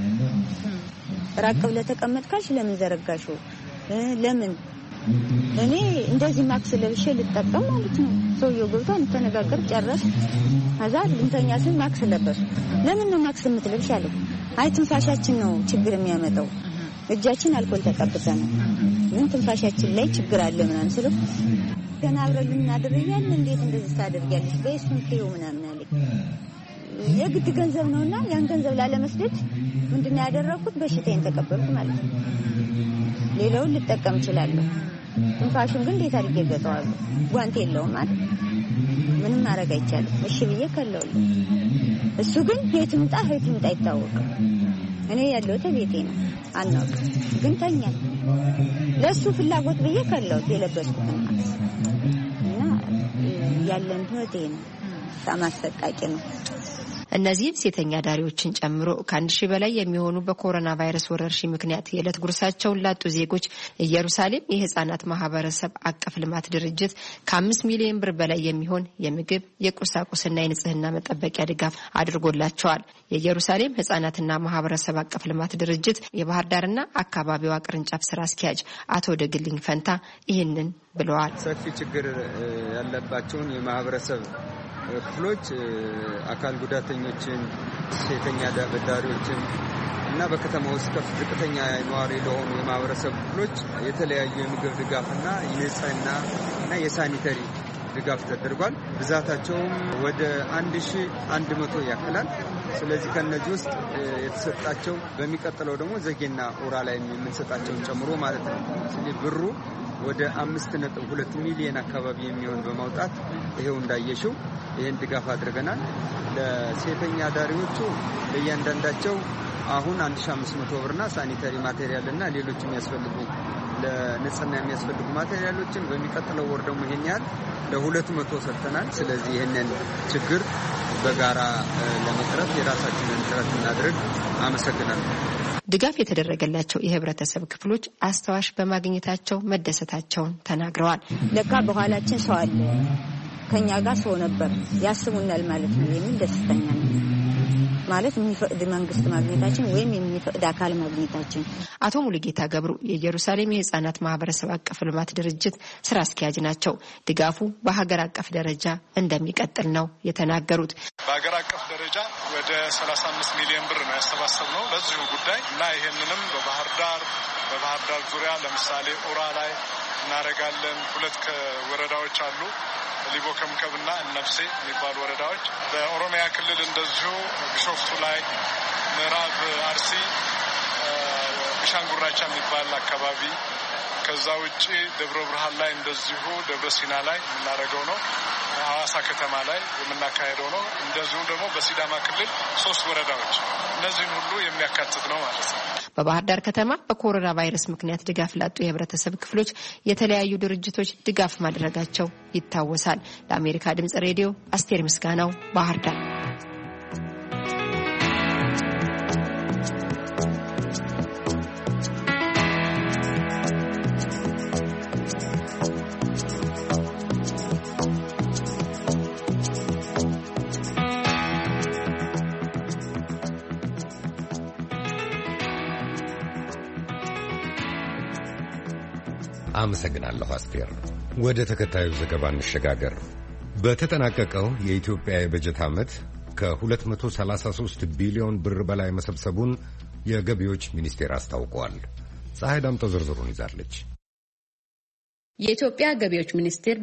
ራቅ ብለህ ተቀመጥካሽ ለምን ዘረጋሽው ለምን እኔ እንደዚህ ማክስ ለብሼ ልጠቀም ማለት ነው። ሰውየው ገብቶ እንተነጋገር ጨረስ አዛል እንተኛ ስን ማክስ ለበስ ለምን ነው ማክስ የምትለብሽ አለው። አይ ትንፋሻችን ነው ችግር የሚያመጣው እጃችን አልኮል ተቀብተን ምን ትንፋሻችን ላይ ችግር አለ ምናምን ስለው ገና አብረን እናደርያለን እንዴት እንደዚህ ታደርጊያለሽ በእሱን ከየው ምናምን አለኝ። የግድ ገንዘብ ነውና ያን ገንዘብ ላለመስደድ ምንድነው ያደረኩት በሽታዬን ተቀበልኩ ማለት ነው። ሌላውን ልጠቀም እችላለሁ። ትንፋሹን ግን እንዴት አድርጌ ገጠዋለሁ? ጓንት የለውም ማለት ምንም ማድረግ አይቻልም። እሺ ብዬ ከለውልኝ። እሱ ግን የት ምጣ የት ምጣ አይታወቅም። እኔ ያለው ተቤቴ ነው አናውቅም። ግን ተኛ ለሱ ፍላጎት ብዬ ከለውት የለበስኩት እና ያለን ህይወቴ ነው። ታማሰቃቂ ነው። እነዚህን ሴተኛ ዳሪዎችን ጨምሮ ከአንድ ሺህ በላይ የሚሆኑ በኮሮና ቫይረስ ወረርሽኝ ምክንያት የዕለት ጉርሳቸውን ላጡ ዜጎች ኢየሩሳሌም የህፃናት ማህበረሰብ አቀፍ ልማት ድርጅት ከአምስት ሚሊዮን ብር በላይ የሚሆን የምግብ የቁሳቁስና የንጽህና መጠበቂያ ድጋፍ አድርጎላቸዋል። የኢየሩሳሌም ህፃናትና ማህበረሰብ አቀፍ ልማት ድርጅት የባህር ዳርና አካባቢዋ ቅርንጫፍ ስራ አስኪያጅ አቶ ደግልኝ ፈንታ ይህንን ብለዋል። ሰፊ ችግር ያለባቸውን የማህበረሰብ ክፍሎች አካል ጉዳተኞችን፣ ሴተኛ ዳሪዎችን እና በከተማ ውስጥ ከፍ ዝቅተኛ ነዋሪ ለሆኑ የማህበረሰብ ክፍሎች የተለያዩ የምግብ ድጋፍና የንጽህና እና የሳኒተሪ ድጋፍ ተደርጓል። ብዛታቸውም ወደ አንድ ሺህ አንድ መቶ ያክላል። ስለዚህ ከነዚህ ውስጥ የተሰጣቸው በሚቀጥለው ደግሞ ዘጌና ኡራ ላይ የምንሰጣቸውን ጨምሮ ማለት ነው። ስለዚህ ብሩ ወደ አምስት ነጥብ ሁለት ሚሊዮን አካባቢ የሚሆን በማውጣት ይሄው እንዳየሽው ይሄን ድጋፍ አድርገናል። ለሴተኛ ዳሪዎቹ ለእያንዳንዳቸው አሁን አንድ ሺህ አምስት መቶ ብርና ሳኒታሪ ማቴሪያል እና ሌሎች የሚያስፈልጉ ለንጽህና የሚያስፈልጉ ማቴሪያሎችን በሚቀጥለው ወር ደግሞ ይሄን ያህል ለሁለት መቶ ሰጥተናል። ስለዚህ ይሄንን ችግር በጋራ ለመቅረፍ የራሳችንን ጥረት እናድርግ። አመሰግናለሁ። ድጋፍ የተደረገላቸው የህብረተሰብ ክፍሎች አስተዋሽ በማግኘታቸው መደሰታቸውን ተናግረዋል። ለካ በኋላችን ሰው አለ፣ ከኛ ጋር ሰው ነበር ያስቡናል ማለት ነው የሚል ደስተኛ ነኝ። ማለት የሚፈቅድ መንግስት ማግኘታችን ወይም የሚፈቅድ አካል ማግኘታችን። አቶ ሙሉጌታ ገብሩ የኢየሩሳሌም የህፃናት ማህበረሰብ አቀፍ ልማት ድርጅት ስራ አስኪያጅ ናቸው። ድጋፉ በሀገር አቀፍ ደረጃ እንደሚቀጥል ነው የተናገሩት። በሀገር አቀፍ ደረጃ ወደ ሰላሳ አምስት ሚሊዮን ብር ነው ያሰባሰብነው ለዚሁ ጉዳይ እና ይሄንንም በባህር ዳር በባህር ዳር ዙሪያ ለምሳሌ ኡራ ላይ እናደርጋለን። ሁለት ወረዳዎች አሉ፣ ሊቦ ከምከብና ነፍሴ የሚባሉ ወረዳዎች። በኦሮሚያ ክልል እንደዚሁ ቢሾፍቱ ላይ፣ ምዕራብ አርሲ ቢሻንጉራቻ የሚባል አካባቢ፣ ከዛ ውጪ ደብረ ብርሃን ላይ እንደዚሁ ደብረ ሲና ላይ የምናደርገው ነው። ሐዋሳ ከተማ ላይ የምናካሄደው ነው። እንደዚሁም ደግሞ በሲዳማ ክልል ሶስት ወረዳዎች እነዚህን ሁሉ የሚያካትት ነው ማለት ነው። በባህር ዳር ከተማ በኮሮና ቫይረስ ምክንያት ድጋፍ ላጡ የህብረተሰብ ክፍሎች የተለያዩ ድርጅቶች ድጋፍ ማድረጋቸው ይታወሳል። ለአሜሪካ ድምጽ ሬዲዮ አስቴር ምስጋናው ባህር ዳር። አመሰግናለሁ አስቴር። ወደ ተከታዩ ዘገባ እንሸጋገር። በተጠናቀቀው የኢትዮጵያ የበጀት ዓመት ከሁለት መቶ ሰላሳ ሦስት ቢሊዮን ብር በላይ መሰብሰቡን የገቢዎች ሚኒስቴር አስታውቋል። ፀሐይ ዳምጠው ዝርዝሩን ይዛለች። የኢትዮጵያ ገቢዎች ሚኒስቴር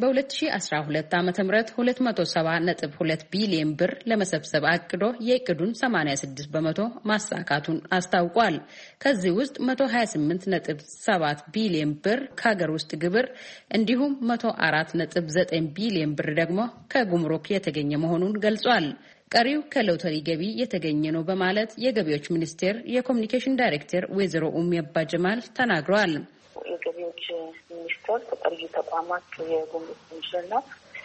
በ2012 ዓመተ ምህረት ሁለት መቶ ሰባ ነጥብ ሁለት ቢሊዮን ብር ለመሰብሰብ አቅዶ የዕቅዱን ሰማንያ ስድስት በመቶ ማሳካቱን አስታውቋል። ከዚህ ውስጥ መቶ ሀያ ስምንት ነጥብ ሰባት ቢሊዮን ብር ከሀገር ውስጥ ግብር እንዲሁም መቶ አራት ነጥብ ዘጠኝ ቢሊዮን ብር ደግሞ ከጉምሩክ የተገኘ መሆኑን ገልጿል። ቀሪው ከሎተሪ ገቢ የተገኘ ነው በማለት የገቢዎች ሚኒስቴር የኮሚኒኬሽን ዳይሬክተር ወይዘሮ ኡሚ አባጀማል ተናግረዋል። የገቢዎች ሚኒስቴር ተጠሪ ተቋማት የጉምሩክ ኮሚሽንና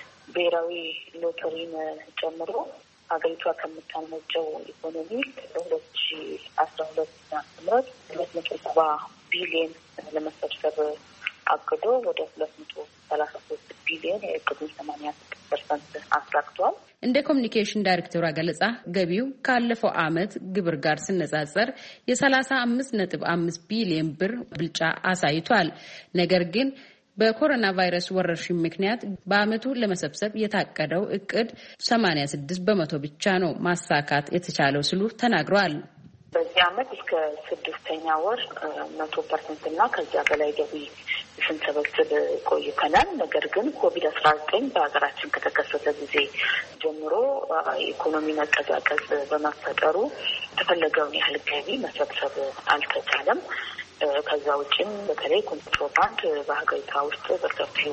ብሔራዊ ሎተሪን ጨምሮ ሀገሪቷ ከምታመነጨው ኢኮኖሚ በሁለት ሺ አስራ ሁለት ምረት ሁለት መቶ ሰባ ቢሊዮን ለመሰብሰብ አቅዶ ወደ ሁለት መቶ ሰላሳ ሶስት ቢሊዮን የእቅዱን ሰማንያ ስድስት ፐርሰንት አሳክቷል። እንደ ኮሚኒኬሽን ዳይሬክተሯ ገለጻ ገቢው ካለፈው ዓመት ግብር ጋር ሲነጻጸር የሰላሳ አምስት ነጥብ አምስት ቢሊዮን ብር ብልጫ አሳይቷል። ነገር ግን በኮሮና ቫይረስ ወረርሽኝ ምክንያት በዓመቱ ለመሰብሰብ የታቀደው እቅድ ሰማንያ ስድስት በመቶ ብቻ ነው ማሳካት የተቻለው ሲሉ ተናግረዋል። በዚህ ዓመት እስከ ስድስተኛ ወር መቶ ፐርሰንት እና ከዚያ በላይ ገቢ ስንሰበስብ ቆይተናል። ነገር ግን ኮቪድ አስራ ዘጠኝ በሀገራችን ከተከሰተ ጊዜ ጀምሮ የኢኮኖሚ መቀዛቀዝ በመፈጠሩ የተፈለገውን ያህል ገቢ መሰብሰብ አልተቻለም። ከዛ ውጭም በተለይ ኮንትሮባንድ በሀገሪቷ ውስጥ በሰፊው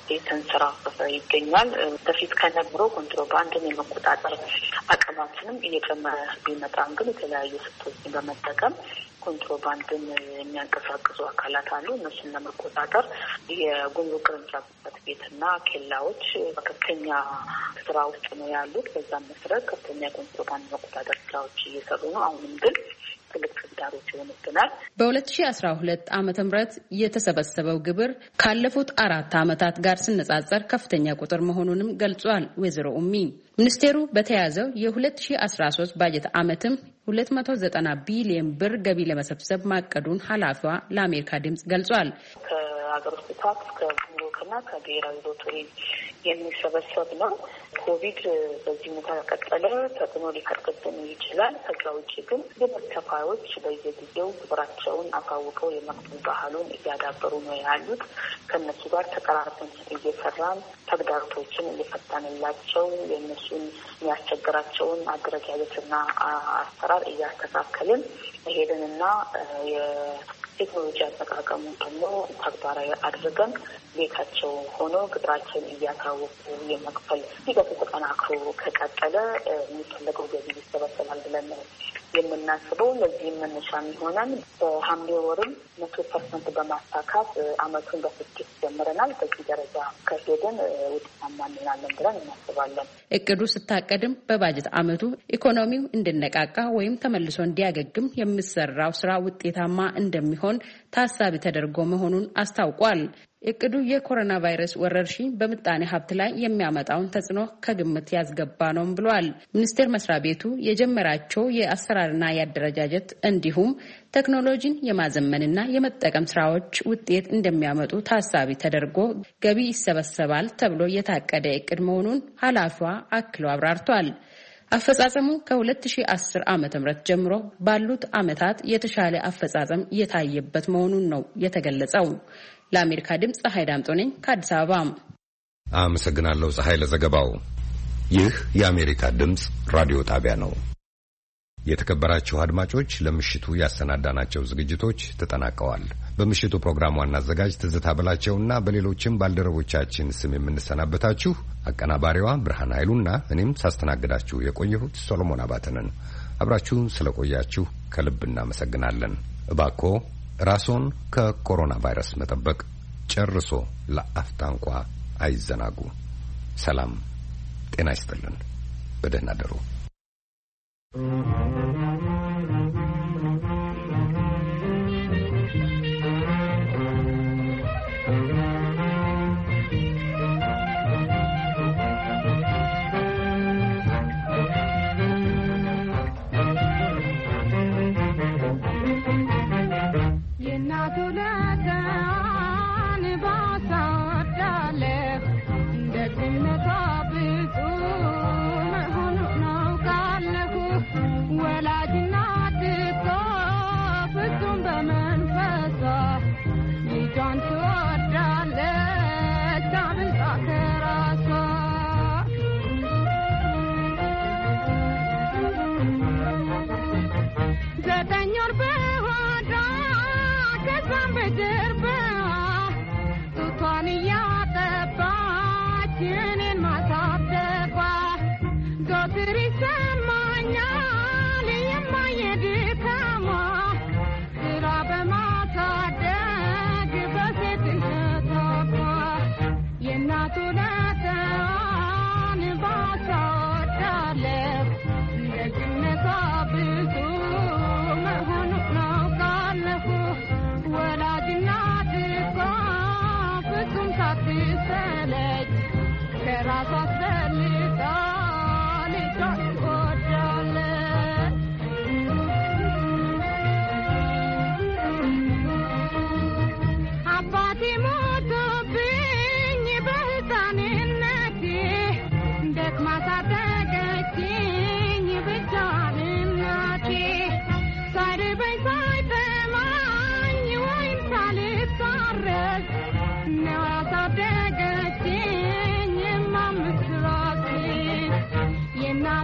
የተንሰራፈፈ ይገኛል። በፊት ከነበረው ኮንትሮባንድን የመቆጣጠር አቅማችንም እየጨመረ ቢመጣም ግን የተለያዩ ስልቶችን በመጠቀም ኮንትሮባንድን የሚያንቀሳቅሱ አካላት አሉ። እነሱን ለመቆጣጠር የጉምሩክ ቅርንጫፍ ጽሕፈት ቤትና ኬላዎች በከፍተኛ ስራ ውስጥ ነው ያሉት። በዛም መሰረት ከፍተኛ ኮንትሮባንድ መቆጣጠር ስራዎች እየሰሩ ነው። አሁንም ግን ትልቅ ተግዳሮት ይሆንብናል። በሁለት ሺ አስራ ሁለት ዓመተ ምህረት የተሰበሰበው ግብር ካለፉት አራት ዓመታት ጋር ሲነጻጸር ከፍተኛ ቁጥር መሆኑንም ገልጿል። ወይዘሮ ኡሚ ሚኒስቴሩ በተያዘው የሁለት ሺ አስራ ሶስት ባጀት ዓመትም ሁለት መቶ ዘጠና ቢሊዮን ብር ገቢ ለመሰብሰብ ማቀዱን ኃላፊዋ ለአሜሪካ ድምጽ ገልጿል። ከሀገር ውስጥ ታክስ ከጉምሩክና ከብሔራዊ ሎተሪ የሚሰበሰብ ነው። ኮቪድ በዚህ ሁኔታ ከቀጠለ ተጽዕኖ ሊፈጥርብን ይችላል። ከዛ ውጭ ግን ግብር ከፋዮች በየጊዜው ግብራቸውን አሳውቀው የመክፈል ባህሉን እያዳበሩ ነው ያሉት። ከእነሱ ጋር ተቀራርበን እየሰራን ተግዳሮቶችን እየፈታንላቸው የእነሱን የሚያስቸግራቸውን አደረጃጀትና አሰራር እያስተካከልን መሄድንና ቴክኖሎጂ አጠቃቀሙ ደግሞ ተግባራዊ አድርገን ቤታቸው ሆኖ ግብራቸውን እያታወቁ የመክፈል ሂደቱ ተጠናክሮ ከቀጠለ የሚፈለገው ገቢ ይሰበሰባል ብለን የምናስበው። ለዚህም መነሻ የሚሆነን በሐምሌ ወርም መቶ ፐርሰንት በማሳካት አመቱን በስኬት ጀምረናል። በዚህ ደረጃ ከሄድን ውጤታማ እንሆናለን ብለን እናስባለን። እቅዱ ስታቀድም በባጀት አመቱ ኢኮኖሚው እንዲነቃቃ ወይም ተመልሶ እንዲያገግም የሚሰራው ስራ ውጤታማ እንደሚሆን ታሳቢ ተደርጎ መሆኑን አስታውቋል። እቅዱ የኮሮና ቫይረስ ወረርሽኝ በምጣኔ ሀብት ላይ የሚያመጣውን ተጽዕኖ ከግምት ያስገባ ነው ብሏል። ሚኒስቴር መስሪያ ቤቱ የጀመራቸው የአሰራርና የአደረጃጀት እንዲሁም ቴክኖሎጂን የማዘመንና የመጠቀም ስራዎች ውጤት እንደሚያመጡ ታሳቢ ተደርጎ ገቢ ይሰበሰባል ተብሎ የታቀደ እቅድ መሆኑን ኃላፊዋ አክሎ አብራርቷል። አፈጻጸሙ ከሁለት ሺህ አስር ዓመተ ምህረት ጀምሮ ባሉት ዓመታት የተሻለ አፈጻጸም የታየበት መሆኑን ነው የተገለጸው። ለአሜሪካ ድምጽ ፀሐይ ዳምጦ ነኝ ከአዲስ አበባ። አመሰግናለሁ ፀሐይ ለዘገባው። ይህ የአሜሪካ ድምጽ ራዲዮ ጣቢያ ነው። የተከበራችሁ አድማጮች ለምሽቱ ያሰናዳናቸው ዝግጅቶች ተጠናቀዋል። በምሽቱ ፕሮግራም ዋና አዘጋጅ ትዝታ በላቸውና በሌሎችም ባልደረቦቻችን ስም የምንሰናበታችሁ አቀናባሪዋ ብርሃን ኃይሉና እኔም ሳስተናግዳችሁ የቆየሁት ሶሎሞን አባተ ነን። አብራችሁን ስለቆያችሁ ከልብ እናመሰግናለን። እባክዎ ራስዎን ከኮሮና ቫይረስ መጠበቅ ጨርሶ ለአፍታ እንኳ አይዘናጉ። ሰላም ጤና ይስጥልን። በደህና ደሩ።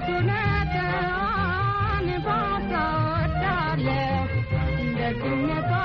Not